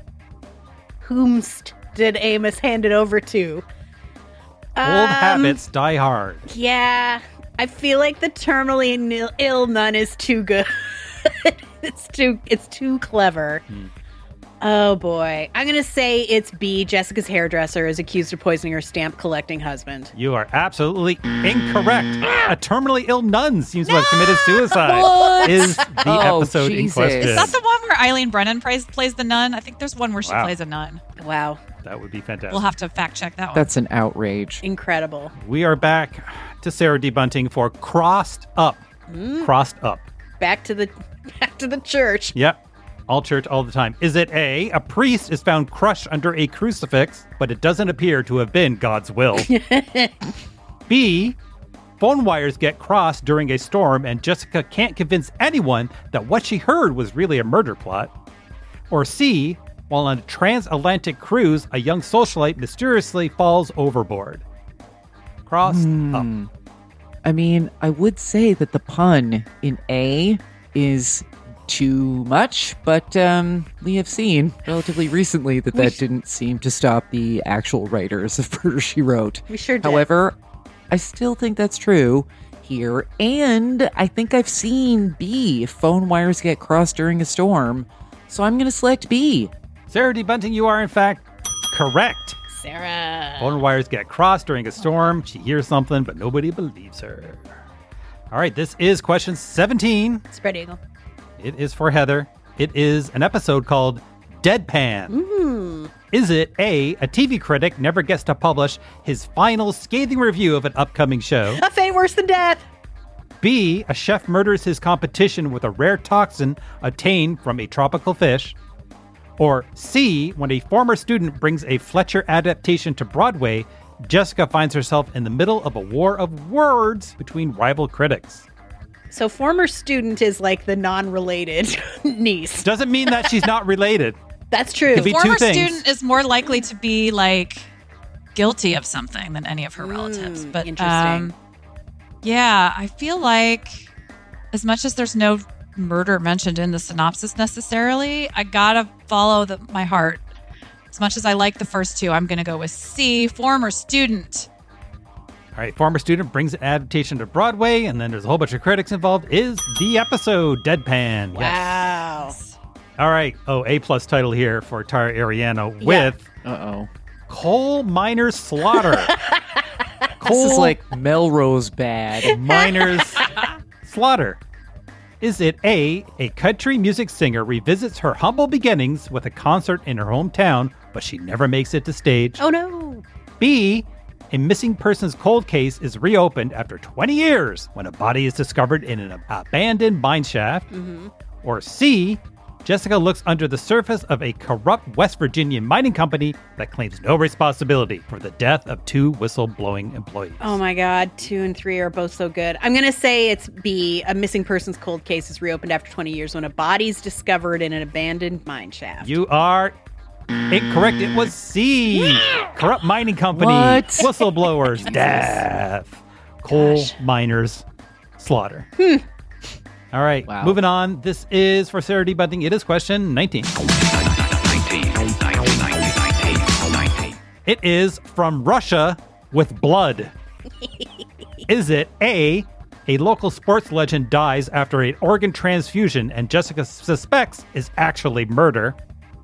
Whomst did Amos hand it over to? Old Um, habits die hard. Yeah, I feel like the terminally nil- ill nun is too good. it's too it's too clever. Hmm. Oh boy. I'm going to say it's B. Jessica's hairdresser is accused of poisoning her stamp collecting husband. You are absolutely incorrect. A terminally ill nun seems to have committed suicide. What? Is the Oh, episode Jesus. in question. Is that the one where Eileen Brennan plays, plays the nun? I think there's one where she Wow. plays a nun. Wow. That would be fantastic. We'll have to fact check that one. That's an outrage. Incredible. We are back to Sarah D. Bunting for Crossed Up. Mm. Crossed Up. Back to the back to the church. Yep. All church all the time. Is it A, a priest is found crushed under a crucifix, but it doesn't appear to have been God's will? B, phone wires get crossed during a storm and Jessica can't convince anyone that what she heard was really a murder plot? Or C, while on a transatlantic cruise, a young socialite mysteriously falls overboard? Crossed up. I mean, I would say that the pun in A is too much, but um, we have seen relatively recently that that didn't seem to stop the actual writers of Murder, She Wrote. We sure did. However, I still think that's true here, and I think I've seen B, phone wires get crossed during a storm, so I'm going to select B. Sarah D. Bunting, you are in fact correct. Sarah. Phone wires get crossed during a storm. She hears something, but nobody believes her. All right, this is question seventeen. Spread eagle. It is for Heather. It is an episode called Deadpan. Mm. Is it A, a T V critic never gets to publish his final scathing review of an upcoming show? A fate worse than death. B, a chef murders his competition with a rare toxin obtained from a tropical fish? Or C, when a former student brings a Fletcher adaptation to Broadway, Jessica finds herself in the middle of a war of words between rival critics? So former student is like the non-related niece. Doesn't mean that she's not related. That's true. Could be Former two things. student is more likely to be like guilty of something than any of her relatives. Mm, but interesting. um, yeah, I feel like as much as there's no murder mentioned in the synopsis necessarily, I gotta follow the, my heart. As much as I like the first two, I'm gonna go with C, former student. All right, former student brings an adaptation to Broadway, and then there's a whole bunch of critics involved. Is the episode Deadpan? Wow. Yes. All right. Oh, A plus title here for Tara Ariano with Uh-oh. Coal Miners Slaughter. This is like Melrose Bad. Miners Slaughter. Is it A, a country music singer revisits her humble beginnings with a concert in her hometown, but she never makes it to stage? Oh, no. B, a missing persons cold case is reopened after twenty years when a body is discovered in an abandoned mine shaft? Mm-hmm. Or C, Jessica looks under the surface of a corrupt West Virginian mining company that claims no responsibility for the death of two whistleblowing employees. Oh my God, two and three are both so good. I'm going to say it's B, a missing persons cold case is reopened after twenty years when a body's discovered in an abandoned mine shaft. You are incorrect. It was C, corrupt mining company, What? whistleblowers, death, coal Gosh. miners, slaughter. Hmm. All right, Wow. moving on. This is for Sarah D. Bunting. It is question nineteen. It is from Russia with blood. Is it A, a local sports legend dies after an organ transfusion and Jessica suspects is actually murder?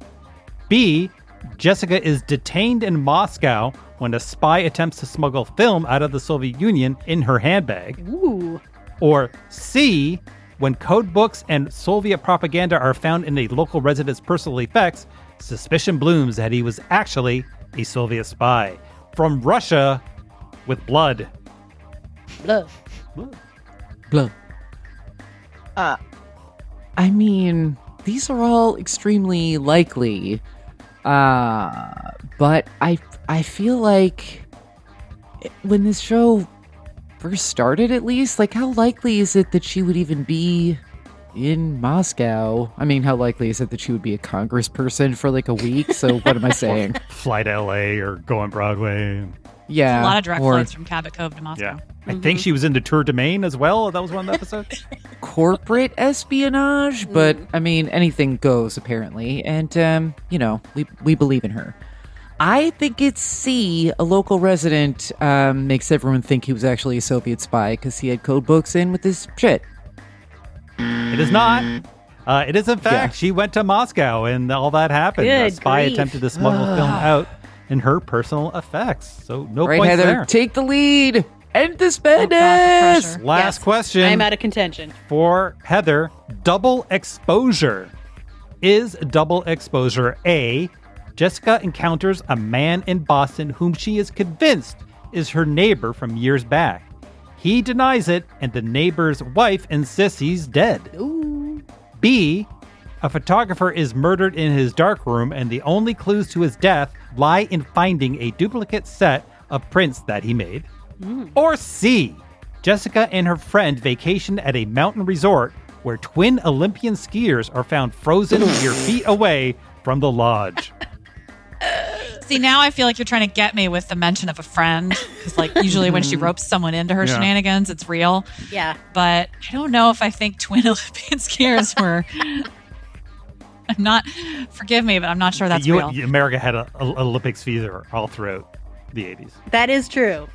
B, Jessica is detained in Moscow when a spy attempts to smuggle film out of the Soviet Union in her handbag? Ooh. Or C, when code books and Soviet propaganda are found in a local resident's personal effects, suspicion blooms that he was actually a Soviet spy. From Russia with blood. Blood. Blah. Uh, I mean, these are all extremely likely. Uh, but I, I feel like when this show first started, at least, like, how likely is it that she would even be in Moscow? I mean, how likely is it that she would be a congressperson for like a week? So what am I saying? Fly to L A or go on Broadway. Yeah. A lot of direct or flights from Cabot Cove to Moscow. Yeah. I think she was in the Tour Domain as well. That was one of the episodes. corporate espionage, but I mean, anything goes apparently. And, um, you know, we, we believe in her. I think it's C, a local resident um, makes everyone think he was actually a Soviet spy because he had code books in with his shit. It is not. Uh, it is, in fact, Yeah. she went to Moscow and all that happened. Good a spy grief. attempted to smuggle film out in her personal effects. So no Right, points Heather, there. take the lead. End this Oh, God, the madness. pressure. Last Yes. question. I'm out of contention. For Heather, double exposure. Is double exposure A, Jessica encounters a man in Boston whom she is convinced is her neighbor from years back. He denies it, and the neighbor's wife insists he's dead. Ooh. B, a photographer is murdered in his darkroom, and the only clues to his death lie in finding a duplicate set of prints that he made. Mm. Or C, Jessica and her friend vacation at a mountain resort where twin Olympian skiers are found frozen mere feet away from the lodge. See, now I feel like you're trying to get me with the mention of a friend. Because, like, usually when she ropes someone into her Yeah. shenanigans, it's real. Yeah. But I don't know if I think twin Olympian skiers were. I'm not. Forgive me, but I'm not sure that's You- real. America had a, a Olympics fever all throughout the eighties. That is true.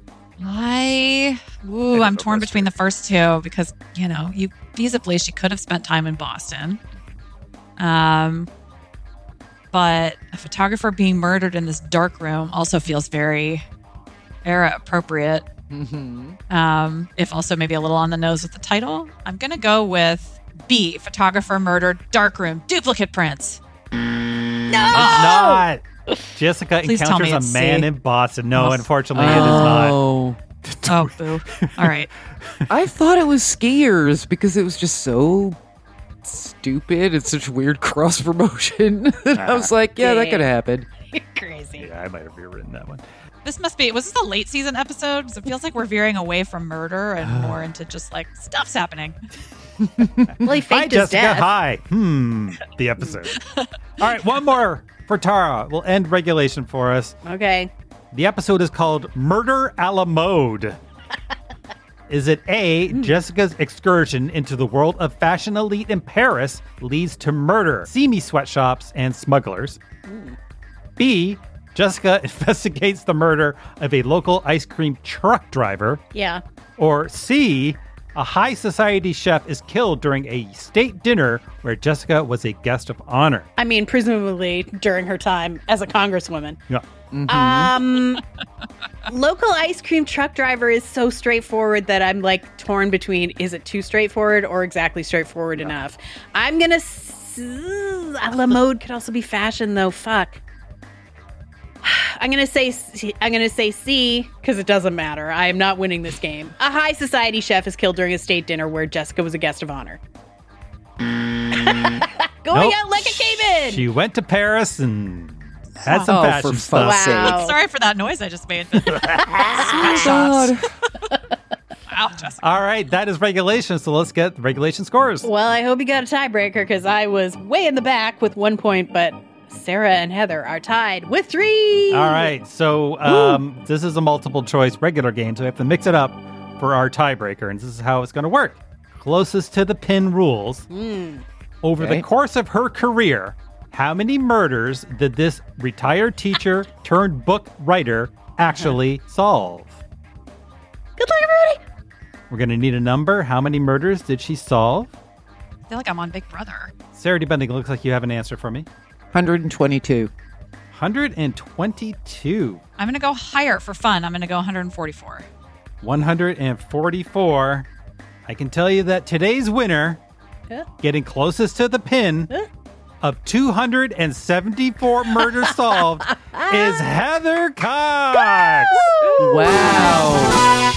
I, ooh, I'm torn between the first two because, you know, you feasibly she could have spent time in Boston. Um, but a photographer being murdered in this dark room also feels very era appropriate. Mm-hmm. Um, if also maybe a little on the nose with the title. I'm going to go with B, photographer murdered, dark room, duplicate prints. No! It's not. Jessica Please tell me encounters a it's man C. in Boston. No, Oh. unfortunately, it is not. Oh. Oh, boo. All right. I thought it was skiers because it was just so stupid. It's such weird cross promotion. And I was like, yeah, that could happen. You're crazy. Yeah, I might have rewritten that one. This must be, was this a late season episode? Because it feels like we're veering away from murder and more into just like stuff's happening. Well, he Hi, faked his Jessica. death. Hi. Hmm. The episode. All right, one more for Tara. We'll end regulation for us. Okay. The episode is called Murder a la Mode. Is it A, Jessica's excursion into the world of fashion elite in Paris leads to murder, seamy sweatshops, and smugglers? B, Jessica investigates the murder of a local ice cream truck driver? Yeah. Or C, a high society chef is killed during a state dinner where Jessica was a guest of honor? I mean, presumably during her time as a congresswoman. Yeah. Um, local ice cream truck driver is so straightforward that I'm like torn between is it too straightforward or exactly straightforward enough. I'm gonna s- a la mode could also be fashion though. Fuck. I'm gonna say C, I'm gonna say C because it doesn't matter. I am not winning this game. A high society chef is killed during a state dinner where Jessica was a guest of honor. Going Nope. out like a caveman. She went to Paris and had some Oh, fashion for stuff. fuck's Wow. Sorry for that noise I just made. Oh, God. Wow, Jessica. All right, that is regulation. So let's get the regulation scores. Well, I hope you got a tiebreaker because I was way in the back with one point, but Sarah and Heather are tied with three. All right, so um, this is a multiple choice regular game, so we have to mix it up for our tiebreaker, and this is how it's going to work. Closest to the pin rules. Mm. Over Okay. the course of her career, how many murders did this retired teacher turned book writer actually solve? Good luck, everybody. We're going to need a number. How many murders did she solve? I feel like I'm on Big Brother. Sarah DeBending, looks like you have an answer for me. one hundred twenty-two. one hundred twenty-two. I'm going to go higher for fun. I'm going to go one hundred forty-four. one hundred forty-four. I can tell you that today's winner, Huh? getting closest to the pin Huh? of two hundred seventy-four murders solved, is Heather Cox. Wow.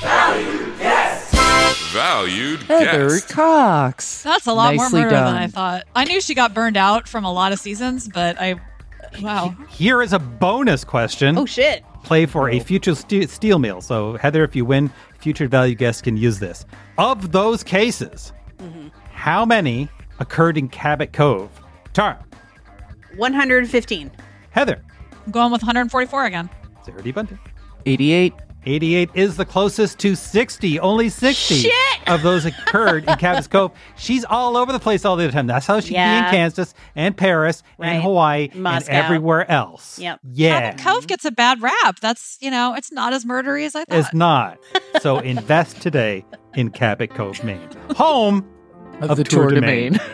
Valued Heather guest. Cox. That's a lot Nicely more murder done. than I thought. I knew she got burned out from a lot of seasons, but I, wow. Here is a bonus question. Oh, shit. Play for a future st- steel meal. So, Heather, if you win, future value guests can use this. Of those cases, how many occurred in Cabot Cove? Tara, one hundred fifteen. Heather, I'm going with one hundred forty-four again. Sarah D. Bunting. eighty-eight. eighty-eight is the closest to sixty. Only sixty Shit! of those occurred in Cabot Cove. She's all over the place all the time. That's how she can be Yeah. in Kansas and Paris Right. and Hawaii Moscow. and everywhere else. Yep. Yeah. Cabot Cove gets a bad rap. That's, you know, it's not as murdery as I thought. It's not. So invest today in Cabot Cove, Maine. Home Of, of the Tour Tour de de Maine. Maine.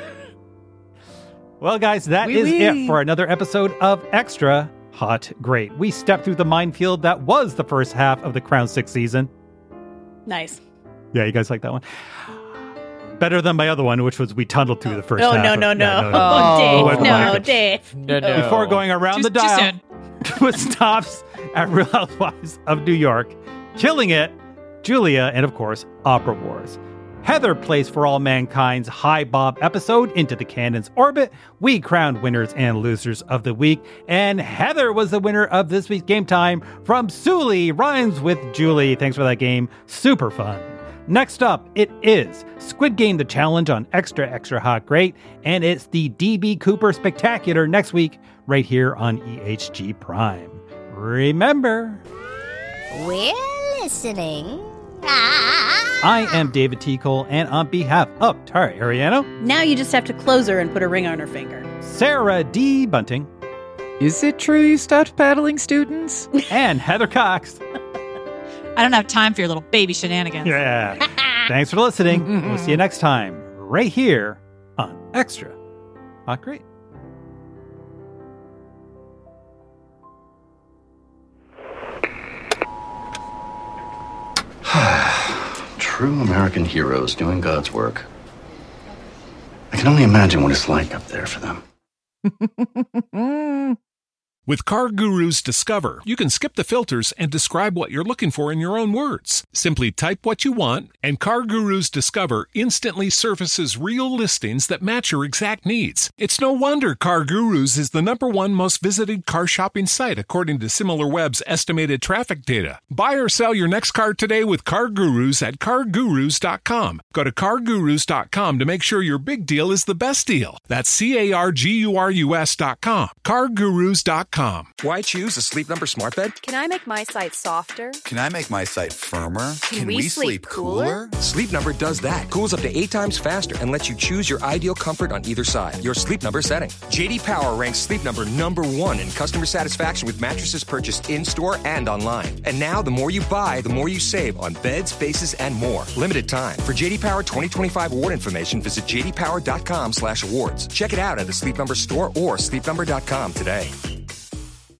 Well, guys, that Wee is wee. it for another episode of Extra Hot Great. We stepped through the minefield that was the first half of the Crown Six season. Nice. Yeah, you guys like that one? Better than my other one, which was we tunneled through the first Oh, half. no, of- no, yeah, no. no. Oh, Dave. wouldn't No, like it. Dave. No, no. Before going around Too- the too dial soon. with stops at Real Housewives of New York, Killing It, Julia, and of course, Opera Wars. Heather plays For All Mankind's High Bob episode into the canon's orbit. We crowned winners and losers of the week. And Heather was the winner of this week's Game Time from Sully Rhymes with Julie. Thanks for that game. Super fun. Next up, it is Squid Game The Challenge on Extra Extra Hot Great. And it's the D B Cooper Spectacular next week right here on E H G Prime. Remember, We're listening. Ah. I am David T. Cole, and on behalf of Tara Ariano, Now you just have to close her and put a ring on her finger. Sarah D. Bunting, Is it true you stopped paddling, students? and Heather Cox. I don't have time for your little baby shenanigans. Yeah. Thanks for listening. We'll see you next time right here on Extra Hot Great. true American heroes doing God's work. I can only imagine what it's like up there for them. With CarGurus Discover, you can skip the filters and describe what you're looking for in your own words. Simply type what you want, and CarGurus Discover instantly surfaces real listings that match your exact needs. It's no wonder CarGurus is the number one most visited car shopping site according to SimilarWeb's estimated traffic data. Buy or sell your next car today with CarGurus at car gurus dot com. Go to car gurus dot com to make sure your big deal is the best deal. That's C A R G U R U S dot com. car gurus dot com. Why choose a Sleep Number smart bed? Can I make my site softer? Can I make my site firmer? Can, Can we, we sleep, sleep cooler? cooler? Sleep Number does that. Cools up to eight times faster and lets you choose your ideal comfort on either side. Your Sleep Number setting. J D Power ranks Sleep Number number one in customer satisfaction with mattresses purchased in-store and online. And now, the more you buy, the more you save on beds, bases, and more. Limited time. For J D Power twenty twenty-five award information, visit j d power dot com slash awards. Check it out at the Sleep Number store or sleep number dot com today.